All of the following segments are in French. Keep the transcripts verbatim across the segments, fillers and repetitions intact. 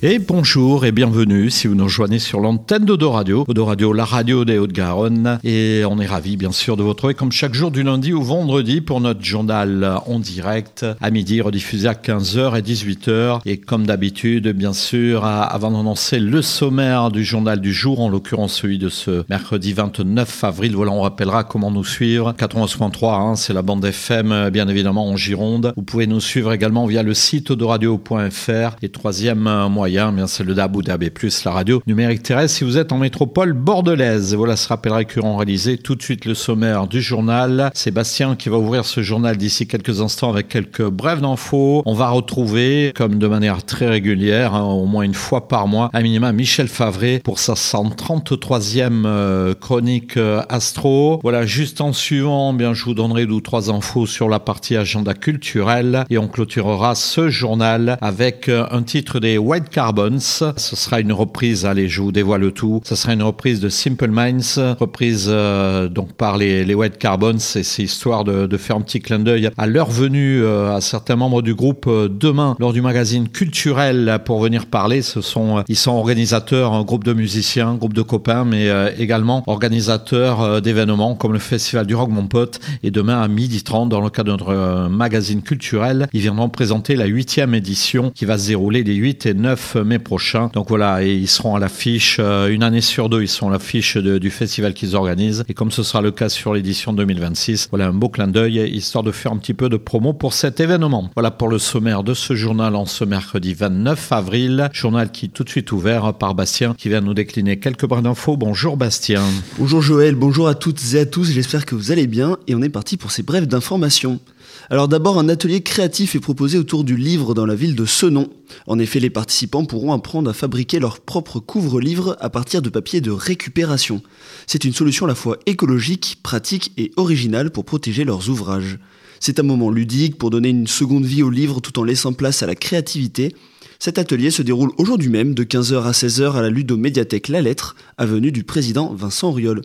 Et bonjour et bienvenue si vous nous rejoignez sur l'antenne d'Odo Radio. Odo Radio, la radio des Hauts-de-Garonne. Et on est ravis bien sûr de vous retrouver comme chaque jour du lundi au vendredi pour notre journal en direct à midi, rediffusé à quinze heures et dix-huit heures. Et comme d'habitude, bien sûr, avant d'annoncer le sommaire du journal du jour, en l'occurrence celui de ce mercredi vingt-neuf avril, voilà, on rappellera comment nous suivre. quatre-vingt-onze point trois, hein, c'est la bande F M, bien évidemment en Gironde. Vous pouvez nous suivre également via le site odoradio point f r. Et troisième moyen, bien c'est le D A B ou D A B plus, la radio numérique terrestre si vous êtes en métropole bordelaise. Voilà ce rappel récurrent réalisé. Tout de suite le sommaire du journal. Sébastien qui va ouvrir ce journal d'ici quelques instants avec quelques brèves d'infos. On va retrouver, comme de manière très régulière, hein, au moins une fois par mois, à minima Michel Favret pour sa cent trente-troisième euh, chronique euh, astro. Voilà, juste en suivant, bien je vous donnerai deux ou trois infos sur la partie agenda culturel et on clôturera ce journal avec euh, un titre des White Carbons. Ce sera une reprise, allez, je vous dévoile le tout. Ce sera une reprise de Simple Minds, reprise euh, donc par les, les White Carbons. Et c'est histoire de, de faire un petit clin d'œil à leur venue euh, à certains membres du groupe euh, demain lors du magazine culturel pour venir parler. Ce sont, euh, ils sont organisateurs, un groupe de musiciens, un groupe de copains, mais euh, également organisateurs euh, d'événements comme le Festival du Rock Mon Pote. Et demain à midi trente, dans le cadre de notre euh, magazine culturel, ils viendront présenter la huitième édition qui va se dérouler les huit et neuf mai prochain. Donc voilà, et ils seront à l'affiche, euh, une année sur deux, ils sont à l'affiche de, du festival qu'ils organisent. Et comme ce sera le cas sur l'édition deux mille vingt-six, voilà un beau clin d'œil, histoire de faire un petit peu de promo pour cet événement. Voilà pour le sommaire de ce journal en ce mercredi vingt-neuf avril. Journal qui est tout de suite ouvert par Bastien, qui vient nous décliner quelques brins d'infos. Bonjour Bastien. Bonjour Joël, bonjour à toutes et à tous, j'espère que vous allez bien. Et on est parti pour ces brèves d'informations. Alors d'abord, un atelier créatif est proposé autour du livre dans la ville de Senon. En effet, les participants pourront apprendre à fabriquer leur propre couvre-livre à partir de papier de récupération. C'est une solution à la fois écologique, pratique et originale pour protéger leurs ouvrages. C'est un moment ludique pour donner une seconde vie au livre tout en laissant place à la créativité. Cet atelier se déroule aujourd'hui même de quinze heures à seize heures à la Ludo-Médiathèque La Lettre, avenue du président Vincent Auriol.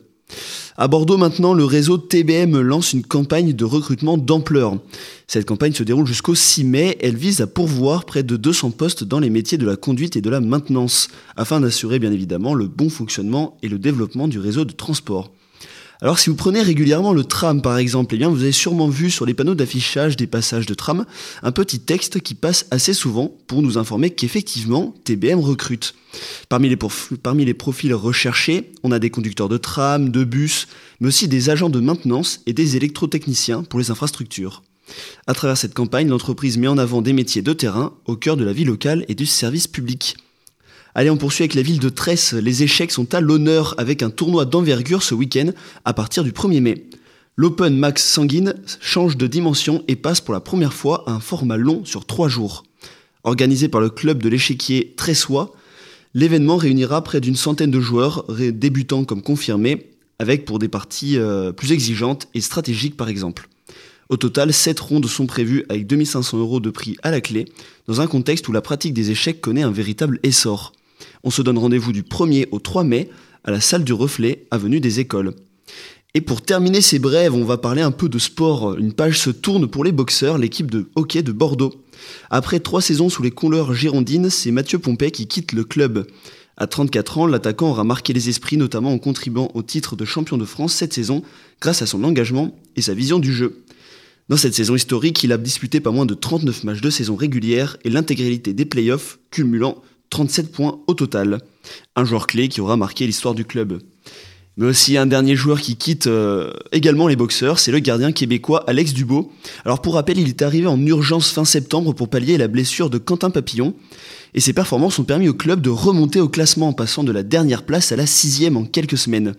À Bordeaux maintenant, le réseau T B M lance une campagne de recrutement d'ampleur. Cette campagne se déroule jusqu'au six mai, elle vise à pourvoir près de deux cents postes dans les métiers de la conduite et de la maintenance, afin d'assurer bien évidemment le bon fonctionnement et le développement du réseau de transport. Alors si vous prenez régulièrement le tram par exemple, eh bien vous avez sûrement vu sur les panneaux d'affichage des passages de tram un petit texte qui passe assez souvent pour nous informer qu'effectivement T B M recrute. Parmi les, prof... Parmi les profils recherchés, on a des conducteurs de tram, de bus, mais aussi des agents de maintenance et des électrotechniciens pour les infrastructures. À travers cette campagne, l'entreprise met en avant des métiers de terrain au cœur de la vie locale et du service public. Allez, on poursuit avec la ville de Tresse. Les échecs sont à l'honneur avec un tournoi d'envergure ce week-end à partir du premier mai. L'Open Max Sanguine change de dimension et passe pour la première fois à un format long sur trois jours. Organisé par le club de l'échiquier Tressois, l'événement réunira près d'une centaine de joueurs, débutants comme confirmés, avec pour des parties euh, plus exigeantes et stratégiques par exemple. Au total, sept rondes sont prévues avec deux mille cinq cents euros de prix à la clé, dans un contexte où la pratique des échecs connaît un véritable essor. On se donne rendez-vous du premier au trois mai à la salle du Reflet, avenue des Écoles. Et pour terminer ces brèves, on va parler un peu de sport. Une page se tourne pour les boxeurs, l'équipe de hockey de Bordeaux. Après trois saisons sous les couleurs girondines, c'est Mathieu Pompet qui quitte le club. À trente-quatre ans, l'attaquant aura marqué les esprits, notamment en contribuant au titre de champion de France cette saison, grâce à son engagement et sa vision du jeu. Dans cette saison historique, il a disputé pas moins de trente-neuf matchs de saison régulière et l'intégralité des playoffs, cumulant trente-sept points au total. Un joueur clé qui aura marqué l'histoire du club. Mais aussi un dernier joueur qui quitte euh, également les boxeurs, c'est le gardien québécois Alex Dubois. Alors pour rappel, il est arrivé en urgence fin septembre pour pallier la blessure de Quentin Papillon. Et ses performances ont permis au club de remonter au classement en passant de la dernière place à la sixième en quelques semaines.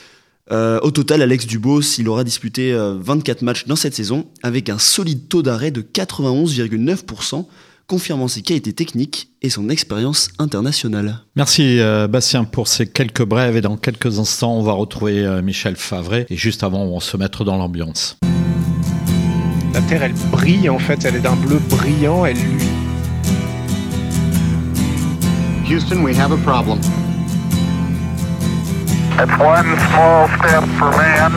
Euh, au total, Alex Dubois, il aura disputé euh, vingt-quatre matchs dans cette saison, avec un solide taux d'arrêt de quatre-vingt-onze virgule neuf pour cent, confirmant ses qualités techniques et son expérience internationale. Merci euh, Bastien pour ces quelques brèves et dans quelques instants on va retrouver euh, Michel Favret et juste avant on va se mettre dans l'ambiance. La terre elle brille en fait, elle est d'un bleu brillant, elle luit. Houston, we have a problem. It's one small step for man,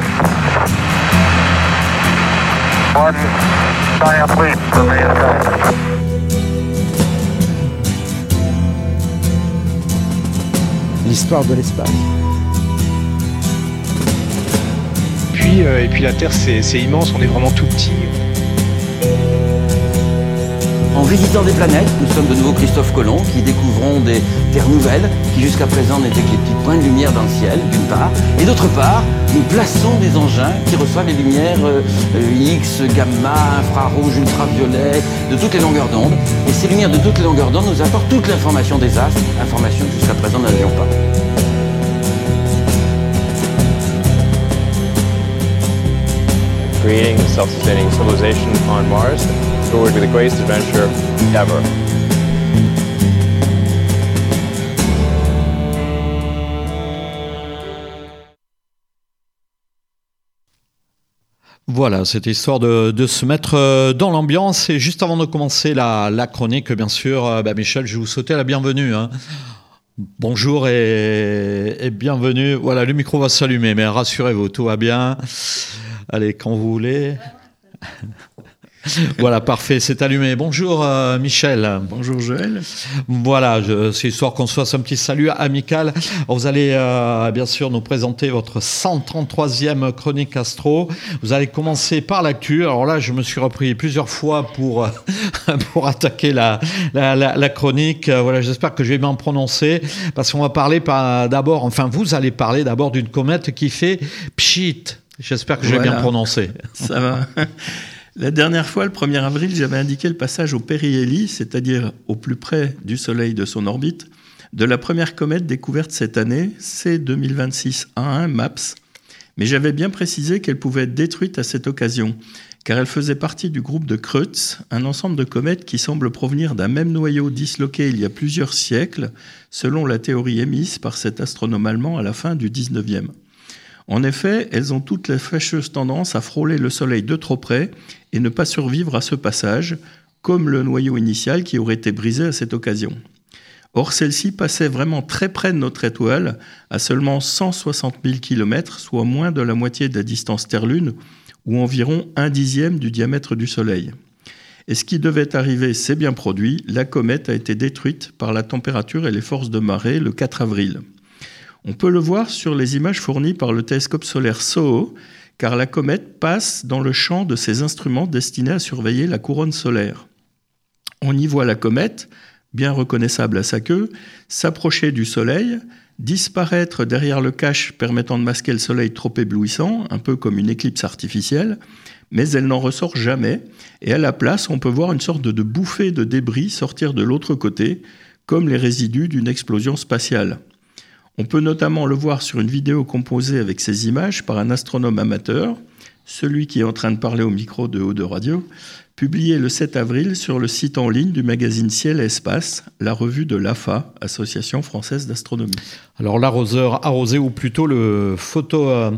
one giant leap for mankind. l'histoire de l'espace. Puis, euh, et puis la Terre, c'est, c'est immense, on est vraiment tout petit. En visitant des planètes, nous sommes de nouveau Christophe Colomb qui découvrons des terres nouvelles qui jusqu'à présent n'étaient que les petits points de lumière dans le ciel, d'une part. Et d'autre part, nous plaçons des engins qui reçoivent les lumières euh, X, gamma, infrarouge, ultraviolet, de toutes les longueurs d'onde. Et ces lumières de toutes les longueurs d'onde nous apportent toute l'information des astres, information que jusqu'à présent nous n'avions pas. Creating a self-sustaining civilization on Mars, it would be the greatest adventure ever. Voilà, c'était histoire de, de se mettre dans l'ambiance. Et juste avant de commencer la, la chronique, bien sûr, bah Michel, je vais vous souhaiter la bienvenue. Hein. Bonjour et, et bienvenue. Voilà, le micro va s'allumer, mais rassurez-vous, tout va bien. Allez, quand vous voulez. Voilà, parfait, c'est allumé. Bonjour euh, Michel. Bonjour Joël. Voilà, je, c'est histoire qu'on se fasse un petit salut amical. Vous allez euh, bien sûr nous présenter votre cent trente-troisième chronique astro. Vous allez commencer par l'actu. Alors là, je me suis repris plusieurs fois pour, pour attaquer la, la, la, la chronique. Voilà, j'espère que je vais bien prononcer parce qu'on va parler par, d'abord, enfin vous allez parler d'abord d'une comète qui fait pchit. J'espère que je l'ai voilà. bien prononcé. Ça va. La dernière fois, le premier avril, j'avais indiqué le passage au périhélie, c'est-à-dire au plus près du Soleil de son orbite, de la première comète découverte cette année, C deux mille vingt-six A un MAPS. Mais j'avais bien précisé qu'elle pouvait être détruite à cette occasion, car elle faisait partie du groupe de Kreutz, un ensemble de comètes qui semble provenir d'un même noyau disloqué il y a plusieurs siècles, selon la théorie émise par cet astronome allemand à la fin du dix-neuvième. En effet, elles ont toutes la fâcheuse tendance à frôler le Soleil de trop près et ne pas survivre à ce passage, comme le noyau initial qui aurait été brisé à cette occasion. Or, celle-ci passait vraiment très près de notre étoile, à seulement cent soixante mille kilomètres, soit moins de la moitié de la distance Terre-Lune, ou environ un dixième du diamètre du Soleil. Et ce qui devait arriver s'est bien produit, la comète a été détruite par la température et les forces de marée le quatre avril. On peut le voir sur les images fournies par le télescope solaire SOHO, car la comète passe dans le champ de ces instruments destinés à surveiller la couronne solaire. On y voit la comète, bien reconnaissable à sa queue, s'approcher du Soleil, disparaître derrière le cache permettant de masquer le Soleil trop éblouissant, un peu comme une éclipse artificielle, mais elle n'en ressort jamais, et à la place, on peut voir une sorte de bouffée de débris sortir de l'autre côté, comme les résidus d'une explosion spatiale. On peut notamment le voir sur une vidéo composée avec ces images par un astronome amateur, celui qui est en train de parler au micro de Haut de Radio, publié le sept avril sur le site en ligne du magazine Ciel et Espace, la revue de l'A F A, Association française d'astronomie. Alors l'arroseur arrosé, ou plutôt le photo euh,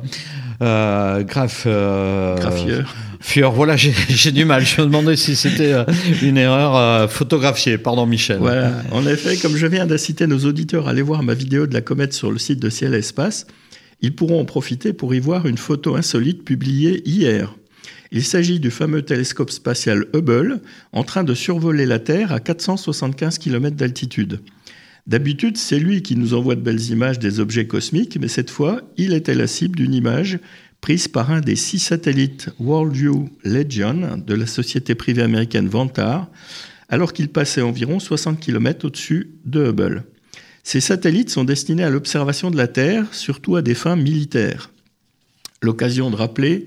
euh, graphe, euh, graphieur. Fieur, voilà, j'ai, j'ai du mal. Je me demandais si c'était euh, une erreur euh, photographiée. Pardon, Michel. Voilà. En effet, comme je viens d'inciter nos auditeurs à aller voir ma vidéo de la comète sur le site de Ciel et Espace, ils pourront en profiter pour y voir une photo insolite publiée hier. Il s'agit du fameux télescope spatial Hubble, en train de survoler la Terre à quatre cent soixante-quinze kilomètres d'altitude. D'habitude, c'est lui qui nous envoie de belles images des objets cosmiques, mais cette fois, il était la cible d'une image prise par un des six satellites Worldview Legion de la société privée américaine Vantar, alors qu'il passait environ soixante kilomètres au-dessus de Hubble. Ces satellites sont destinés à l'observation de la Terre, surtout à des fins militaires. L'occasion de rappeler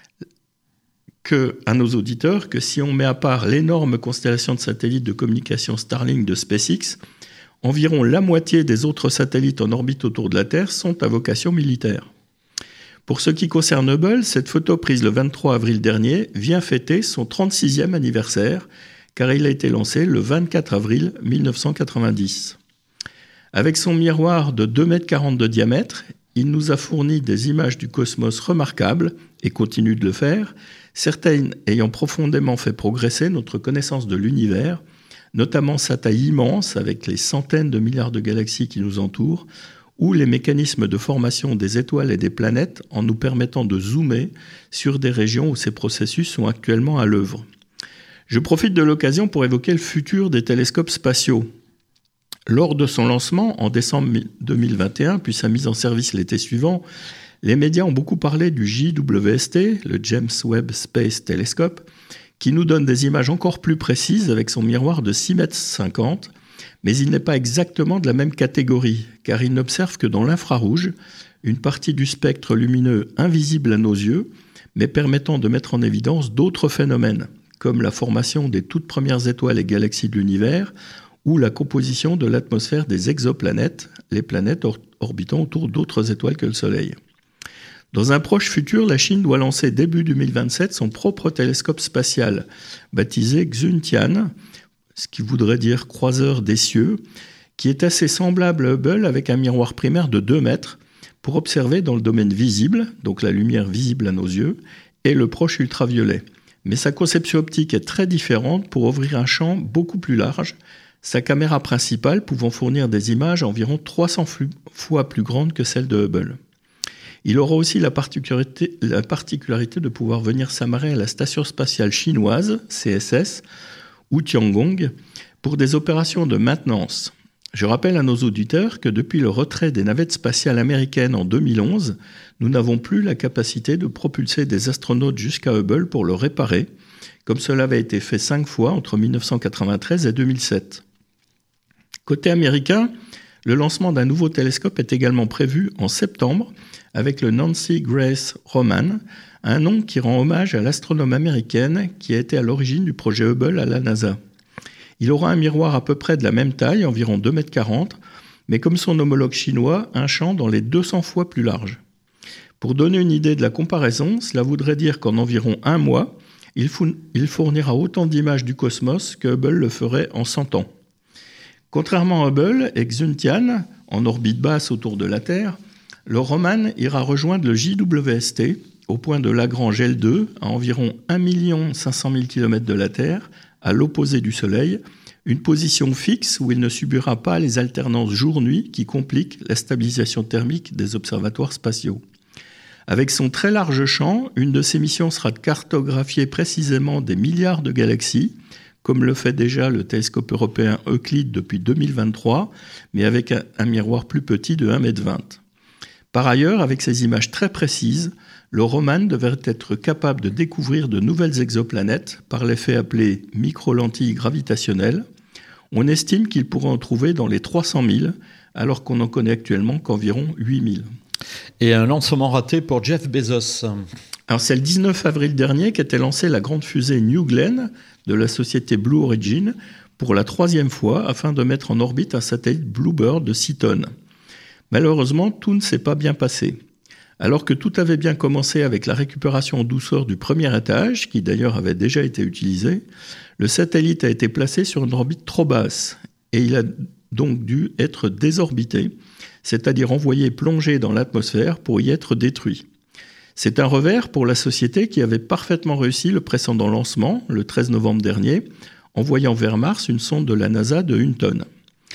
que, à nos auditeurs que si on met à part l'énorme constellation de satellites de communication Starlink de SpaceX, environ la moitié des autres satellites en orbite autour de la Terre sont à vocation militaire. Pour ce qui concerne Hubble, cette photo prise le vingt-trois avril dernier vient fêter son trente-sixième anniversaire, car il a été lancé le vingt-quatre avril mille neuf cent quatre-vingt-dix. Avec son miroir de deux mètres quarante de diamètre, il nous a fourni des images du cosmos remarquables, et continue de le faire, certaines ayant profondément fait progresser notre connaissance de l'univers, notamment sa taille immense avec les centaines de milliards de galaxies qui nous entourent, ou les mécanismes de formation des étoiles et des planètes en nous permettant de zoomer sur des régions où ces processus sont actuellement à l'œuvre. Je profite de l'occasion pour évoquer le futur des télescopes spatiaux. Lors de son lancement en décembre deux mille vingt et un, puis sa mise en service l'été suivant, les médias ont beaucoup parlé du J W S T, le James Webb Space Telescope, qui nous donne des images encore plus précises avec son miroir de six mètres cinquante, mais il n'est pas exactement de la même catégorie, car il n'observe que dans l'infrarouge, une partie du spectre lumineux invisible à nos yeux, mais permettant de mettre en évidence d'autres phénomènes, comme la formation des toutes premières étoiles et galaxies de l'univers, ou la composition de l'atmosphère des exoplanètes, les planètes or- orbitant autour d'autres étoiles que le Soleil. Dans un proche futur, la Chine doit lancer début deux mille vingt-sept son propre télescope spatial, baptisé Xuntian, ce qui voudrait dire croiseur des cieux, qui est assez semblable à Hubble avec un miroir primaire de deux mètres pour observer dans le domaine visible, donc la lumière visible à nos yeux, et le proche ultraviolet. Mais sa conception optique est très différente pour ouvrir un champ beaucoup plus large, sa caméra principale pouvant fournir des images environ trois cents fois plus grandes que celles de Hubble. Il aura aussi la particularité, la particularité de pouvoir venir s'amarrer à la station spatiale chinoise, C S S, ou Tiangong, pour des opérations de maintenance. Je rappelle à nos auditeurs que depuis le retrait des navettes spatiales américaines en deux mille onze, nous n'avons plus la capacité de propulser des astronautes jusqu'à Hubble pour le réparer, comme cela avait été fait cinq fois entre dix-neuf cent quatre-vingt-treize et deux mille sept. Côté américain, le lancement d'un nouveau télescope est également prévu en septembre avec le Nancy Grace Roman, un nom qui rend hommage à l'astronome américaine qui a été à l'origine du projet Hubble à la NASA. Il aura un miroir à peu près de la même taille, environ deux mètres quarante, mais comme son homologue chinois, un champ dans les deux cents fois plus large. Pour donner une idée de la comparaison, cela voudrait dire qu'en environ un mois, il fournira autant d'images du cosmos que Hubble le ferait en cent ans. Contrairement à Hubble et Xuntian, en orbite basse autour de la Terre, le Roman ira rejoindre le J W S T au point de Lagrange L deux à environ un million cinq cent mille kilomètres de la Terre, à l'opposé du Soleil, une position fixe où il ne subira pas les alternances jour-nuit qui compliquent la stabilisation thermique des observatoires spatiaux. Avec son très large champ, une de ses missions sera de cartographier précisément des milliards de galaxies, comme le fait déjà le télescope européen Euclide depuis deux mille vingt-trois, mais avec un, un miroir plus petit de un mètre vingt. Par ailleurs, avec ces images très précises, le Roman devrait être capable de découvrir de nouvelles exoplanètes par l'effet appelé micro-lentilles gravitationnelles. On estime qu'il pourrait en trouver dans les trois cent mille, alors qu'on n'en connaît actuellement qu'environ huit mille. Et un lancement raté pour Jeff Bezos. Alors c'est le dix-neuf avril dernier qu'était lancée la grande fusée New Glenn de la société Blue Origin pour la troisième fois afin de mettre en orbite un satellite Bluebird de six tonnes. Malheureusement, tout ne s'est pas bien passé. Alors que tout avait bien commencé avec la récupération en douceur du premier étage, qui d'ailleurs avait déjà été utilisé, le satellite a été placé sur une orbite trop basse et il a donc dû être désorbité, c'est-à-dire envoyé plonger dans l'atmosphère pour y être détruit. C'est un revers pour la société qui avait parfaitement réussi le précédent lancement, le treize novembre dernier, envoyant vers Mars une sonde de la NASA de une tonne.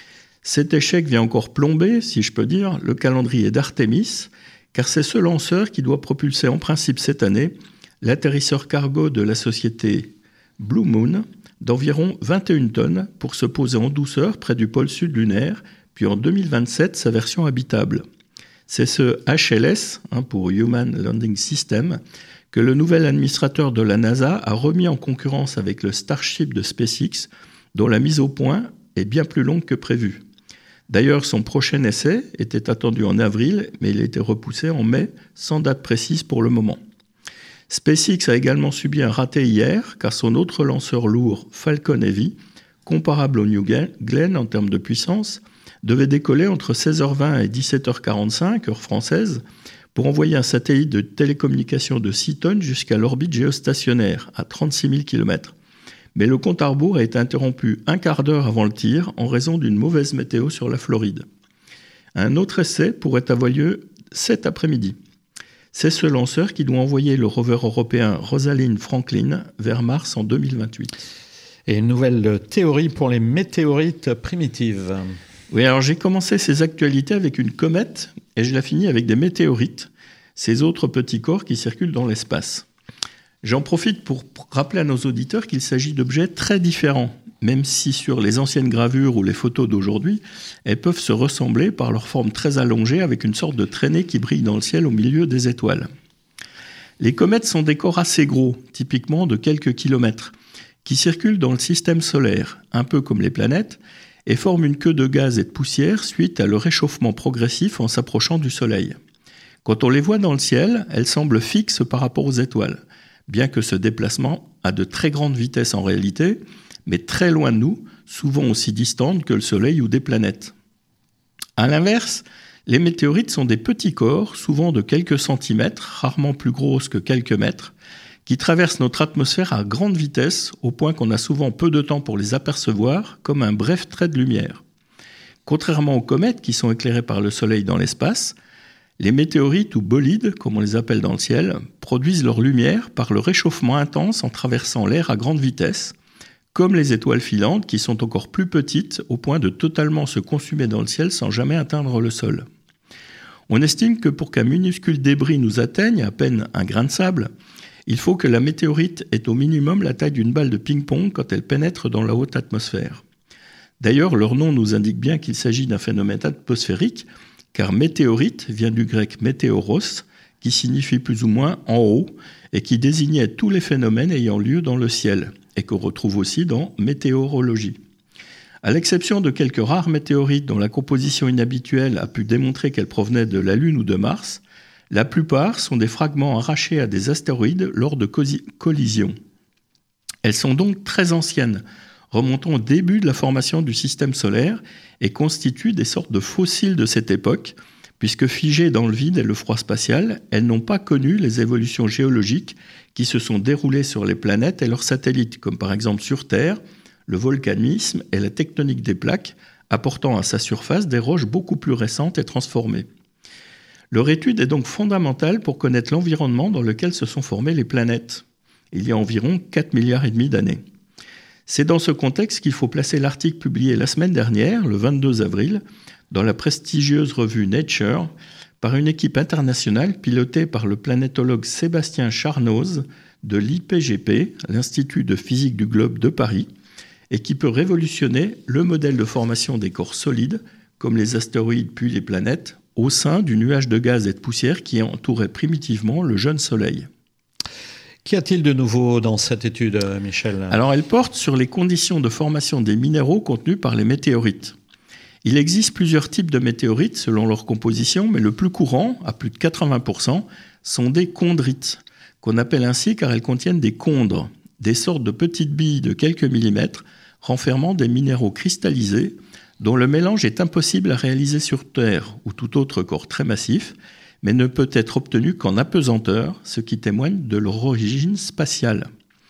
Cet échec vient encore plomber, si je peux dire, le calendrier d'Artemis, car c'est ce lanceur qui doit propulser en principe cette année l'atterrisseur cargo de la société Blue Moon d'environ vingt et une tonnes pour se poser en douceur près du pôle sud lunaire, puis en deux mille vingt-sept sa version habitable. C'est ce H L S, hein, pour Human Landing System, que le nouvel administrateur de la NASA a remis en concurrence avec le Starship de SpaceX, dont la mise au point est bien plus longue que prévu. D'ailleurs, son prochain essai était attendu en avril, mais il a été repoussé en mai, sans date précise pour le moment. SpaceX a également subi un raté hier, car son autre lanceur lourd, Falcon Heavy, comparable au New Glenn en termes de puissance, devait décoller entre seize heures vingt et dix-sept heures quarante-cinq, heure française, pour envoyer un satellite de télécommunication de six tonnes jusqu'à l'orbite géostationnaire, à trente-six mille kilomètres. Mais le compte à rebours a été interrompu un quart d'heure avant le tir en raison d'une mauvaise météo sur la Floride. Un autre essai pourrait avoir lieu cet après-midi. C'est ce lanceur qui doit envoyer le rover européen Rosalind Franklin vers Mars en deux mille vingt-huit. Et une nouvelle théorie pour les météorites primitives. Oui, alors j'ai commencé ces actualités avec une comète et je la finis avec des météorites, ces autres petits corps qui circulent dans l'espace. J'en profite pour rappeler à nos auditeurs qu'il s'agit d'objets très différents, même si sur les anciennes gravures ou les photos d'aujourd'hui, elles peuvent se ressembler par leur forme très allongée avec une sorte de traînée qui brille dans le ciel au milieu des étoiles. Les comètes sont des corps assez gros, typiquement de quelques kilomètres, qui circulent dans le système solaire, un peu comme les planètes, et forment une queue de gaz et de poussière suite à leur réchauffement progressif en s'approchant du Soleil. Quand on les voit dans le ciel, elles semblent fixes par rapport aux étoiles, bien que ce déplacement a de très grandes vitesses en réalité, mais très loin de nous, souvent aussi distantes que le Soleil ou des planètes. À l'inverse, les météorites sont des petits corps, souvent de quelques centimètres, rarement plus grosses que quelques mètres, qui traversent notre atmosphère à grande vitesse, au point qu'on a souvent peu de temps pour les apercevoir, comme un bref trait de lumière. Contrairement aux comètes qui sont éclairées par le Soleil dans l'espace, les météorites ou bolides, comme on les appelle dans le ciel, produisent leur lumière par le réchauffement intense en traversant l'air à grande vitesse, comme les étoiles filantes qui sont encore plus petites au point de totalement se consumer dans le ciel sans jamais atteindre le sol. On estime que pour qu'un minuscule débris nous atteigne, à peine un grain de sable, il faut que la météorite ait au minimum la taille d'une balle de ping-pong quand elle pénètre dans la haute atmosphère. D'ailleurs, leur nom nous indique bien qu'il s'agit d'un phénomène atmosphérique, car météorite vient du grec météoros, qui signifie plus ou moins en haut, et qui désignait tous les phénomènes ayant lieu dans le ciel, et qu'on retrouve aussi dans météorologie. À l'exception de quelques rares météorites dont la composition inhabituelle a pu démontrer qu'elles provenaient de la Lune ou de Mars, la plupart sont des fragments arrachés à des astéroïdes lors de collisions. Elles sont donc très anciennes, remontant au début de la formation du système solaire et constituent des sortes de fossiles de cette époque, puisque figées dans le vide et le froid spatial, elles n'ont pas connu les évolutions géologiques qui se sont déroulées sur les planètes et leurs satellites, comme par exemple sur Terre, le volcanisme et la tectonique des plaques, apportant à sa surface des roches beaucoup plus récentes et transformées. Leur étude est donc fondamentale pour connaître l'environnement dans lequel se sont formées les planètes, il y a environ quatre milliards et demi d'années. C'est dans ce contexte qu'il faut placer l'article publié la semaine dernière, le vingt-deux avril, dans la prestigieuse revue Nature, par une équipe internationale pilotée par le planétologue Sébastien Charnoz de l'I P G P, l'Institut de physique du globe de Paris, et qui peut révolutionner le modèle de formation des corps solides, comme les astéroïdes puis les planètes, au sein du nuage de gaz et de poussière qui entourait primitivement le jeune Soleil. Qu'y a-t-il de nouveau dans cette étude, Michel ? Alors, elle porte sur les conditions de formation des minéraux contenus par les météorites. Il existe plusieurs types de météorites selon leur composition, mais le plus courant, à plus de quatre-vingts pour cent, sont des chondrites, qu'on appelle ainsi car elles contiennent des chondres, des sortes de petites billes de quelques millimètres renfermant des minéraux cristallisés dont le mélange est impossible à réaliser sur Terre ou tout autre corps très massif, mais ne peut être obtenu qu'en apesanteur, ce qui témoigne de leur origine spatiale.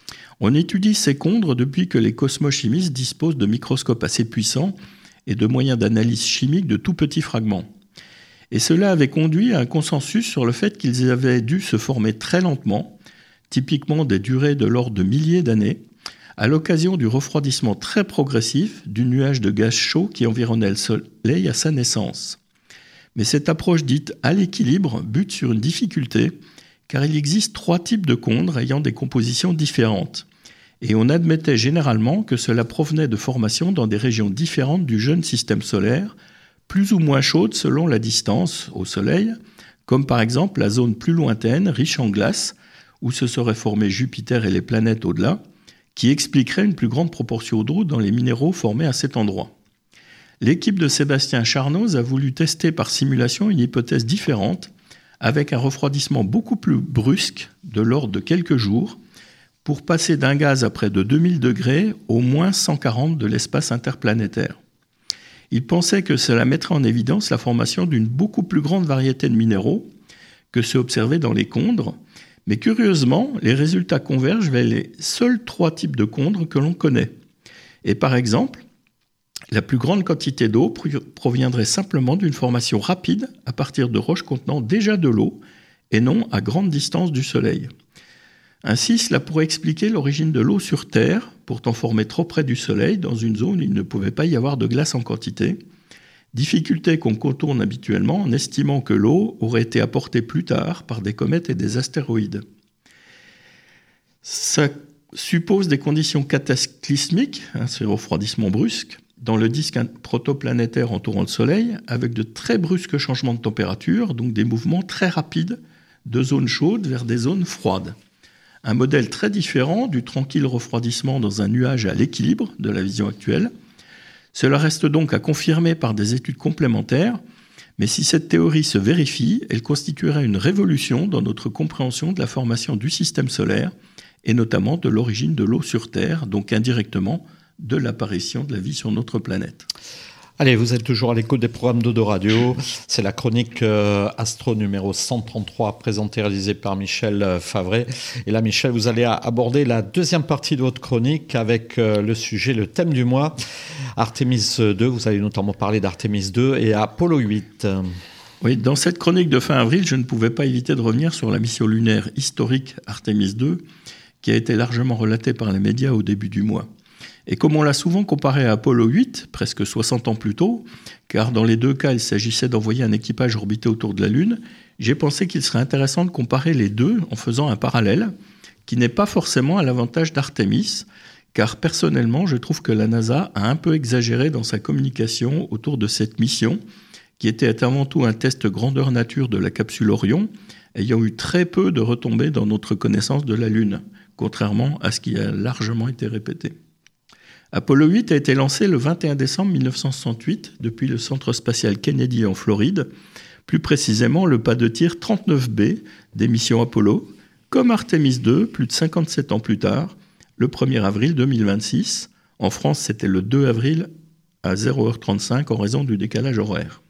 On étudie ces chondres depuis que les cosmochimistes disposent de microscopes assez puissants et de moyens d'analyse chimique de tout petits fragments. Et cela avait conduit à un consensus sur le fait qu'ils avaient dû se former très lentement, typiquement des durées de l'ordre de milliers d'années, à l'occasion du refroidissement très progressif du nuage de gaz chaud qui environnait le Soleil à sa naissance. Mais cette approche dite à l'équilibre bute sur une difficulté, car il existe trois types de chondres ayant des compositions différentes. Et on admettait généralement que cela provenait de formations dans des régions différentes du jeune système solaire, plus ou moins chaudes selon la distance au Soleil, comme par exemple la zone plus lointaine, riche en glace, où se seraient formés Jupiter et les planètes au-delà, qui expliquerait une plus grande proportion d'eau dans les minéraux formés à cet endroit. L'équipe de Sébastien Charnoz a voulu tester par simulation une hypothèse différente, avec un refroidissement beaucoup plus brusque, de l'ordre de quelques jours, pour passer d'un gaz à près de deux mille degrés au moins cent quarante de l'espace interplanétaire. Il pensait que cela mettrait en évidence la formation d'une beaucoup plus grande variété de minéraux que ceux observés dans les chondres, mais curieusement, les résultats convergent vers les seuls trois types de chondres que l'on connaît. Et par exemple, la plus grande quantité d'eau proviendrait simplement d'une formation rapide à partir de roches contenant déjà de l'eau et non à grande distance du Soleil. Ainsi, cela pourrait expliquer l'origine de l'eau sur Terre, pourtant formée trop près du Soleil, dans une zone où il ne pouvait pas y avoir de glace en quantité, difficulté qu'on contourne habituellement en estimant que l'eau aurait été apportée plus tard par des comètes et des astéroïdes. Ça suppose des conditions cataclysmiques, hein, c'est refroidissement brusque, dans le disque protoplanétaire entourant le Soleil, avec de très brusques changements de température, donc des mouvements très rapides de zones chaudes vers des zones froides. Un modèle très différent du tranquille refroidissement dans un nuage à l'équilibre de la vision actuelle. Cela reste donc à confirmer par des études complémentaires, mais si cette théorie se vérifie, elle constituerait une révolution dans notre compréhension de la formation du système solaire, et notamment de l'origine de l'eau sur Terre, donc indirectement de l'apparition de la vie sur notre planète. Allez, vous êtes toujours à l'écoute des programmes d'Odo Radio. C'est la chronique euh, Astro numéro cent trente-trois, présentée et réalisée par Michel euh, Favret. Et là, Michel, vous allez aborder la deuxième partie de votre chronique avec euh, le sujet, le thème du mois, Artemis deux. Vous allez notamment parler d'Artemis deux et Apollo huit. Oui, dans cette chronique de fin avril, je ne pouvais pas éviter de revenir sur la mission lunaire historique Artemis deux, qui a été largement relatée par les médias au début du mois. Et comme on l'a souvent comparé à Apollo huit, presque soixante ans plus tôt, car dans les deux cas, il s'agissait d'envoyer un équipage orbiter autour de la Lune, j'ai pensé qu'il serait intéressant de comparer les deux en faisant un parallèle, qui n'est pas forcément à l'avantage d'Artemis, car personnellement, je trouve que la NASA a un peu exagéré dans sa communication autour de cette mission, qui était avant tout un test grandeur nature de la capsule Orion, ayant eu très peu de retombées dans notre connaissance de la Lune, contrairement à ce qui a largement été répété. Apollo huit a été lancé le vingt et un décembre mille neuf cent soixante-huit depuis le centre spatial Kennedy en Floride, plus précisément le pas de tir trente-neuf B des missions Apollo, comme Artemis deux plus de cinquante-sept ans plus tard, le premier avril deux mille vingt-six. En France, c'était le deux avril à zéro heure trente-cinq en raison du décalage horaire.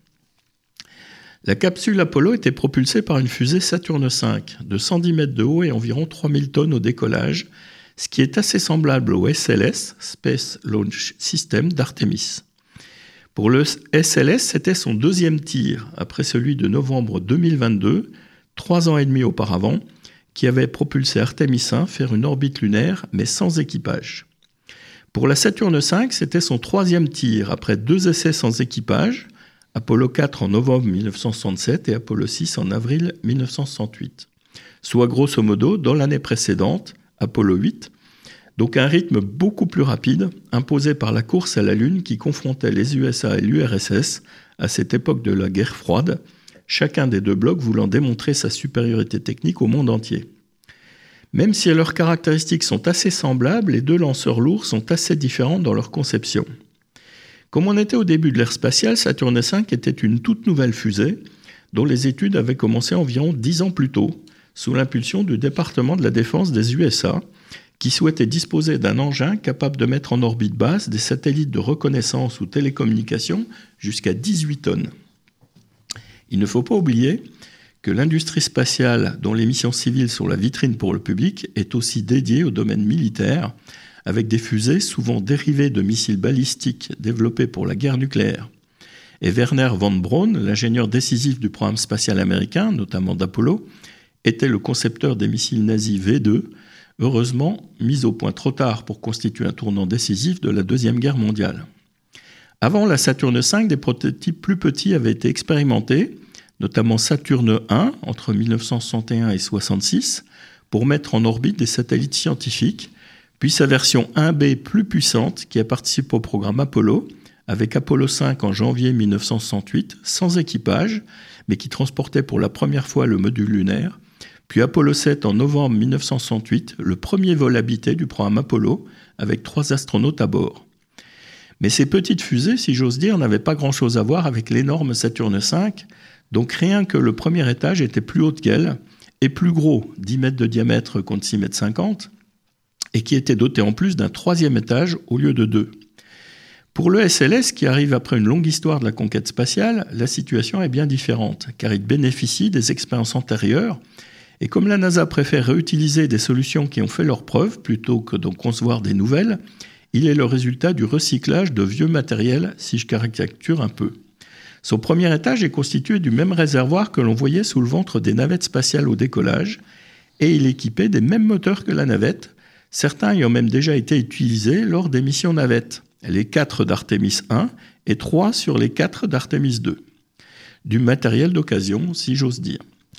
La capsule Apollo était propulsée par une fusée Saturne cinq de cent dix mètres de haut et environ trois mille tonnes au décollage, ce qui est assez semblable au S L S, Space Launch System d'Artemis. Pour le S L S, c'était son deuxième tir, après celui de novembre deux mille vingt-deux, trois ans et demi auparavant, qui avait propulsé Artemis un faire une orbite lunaire, mais sans équipage. Pour la Saturne cinq, c'était son troisième tir, après deux essais sans équipage, Apollo quatre en novembre mille neuf cent soixante-sept et Apollo six en avril mille neuf cent soixante-huit. Soit grosso modo, dans l'année précédente, Apollo huit, donc un rythme beaucoup plus rapide imposé par la course à la Lune qui confrontait les U S A et l'U R S S à cette époque de la guerre froide, chacun des deux blocs voulant démontrer sa supériorité technique au monde entier. Même si leurs caractéristiques sont assez semblables, les deux lanceurs lourds sont assez différents dans leur conception. Comme on était au début de l'ère spatiale, Saturne cinq était une toute nouvelle fusée dont les études avaient commencé environ dix ans plus tôt, sous l'impulsion du département de la défense des U S A, qui souhaitait disposer d'un engin capable de mettre en orbite basse des satellites de reconnaissance ou télécommunication jusqu'à dix-huit tonnes. Il ne faut pas oublier que l'industrie spatiale, dont les missions civiles sont la vitrine pour le public, est aussi dédiée au domaine militaire, avec des fusées souvent dérivées de missiles balistiques développés pour la guerre nucléaire. Et Werner von Braun, l'ingénieur décisif du programme spatial américain, notamment d'Apollo, était le concepteur des missiles nazis V deux, heureusement mis au point trop tard pour constituer un tournant décisif de la Deuxième Guerre mondiale. Avant la Saturne cinq, des prototypes plus petits avaient été expérimentés, notamment Saturne un entre mille neuf cent soixante et un et soixante-six, pour mettre en orbite des satellites scientifiques, puis sa version un B plus puissante qui a participé au programme Apollo, avec Apollo cinq en janvier mille neuf cent soixante-huit, sans équipage, mais qui transportait pour la première fois le module lunaire, puis Apollo sept en novembre mille neuf cent soixante-huit, le premier vol habité du programme Apollo, avec trois astronautes à bord. Mais ces petites fusées, si j'ose dire, n'avaient pas grand-chose à voir avec l'énorme Saturne cinq, donc rien que le premier étage était plus haut qu'elle, et plus gros, dix mètres de diamètre contre six mètres cinquante, et qui était doté en plus d'un troisième étage au lieu de deux. Pour le S L S, qui arrive après une longue histoire de la conquête spatiale, la situation est bien différente, car il bénéficie des expériences antérieures, et comme la NASA préfère réutiliser des solutions qui ont fait leurs preuves plutôt que d'en concevoir des nouvelles, il est le résultat du recyclage de vieux matériel, si je caricature un peu. Son premier étage est constitué du même réservoir que l'on voyait sous le ventre des navettes spatiales au décollage, et il est équipé des mêmes moteurs que la navette, certains ayant même déjà été utilisés lors des missions navettes, les quatre d'Artemis un et trois sur les quatre d'Artemis deux. Du matériel d'occasion, si j'ose dire.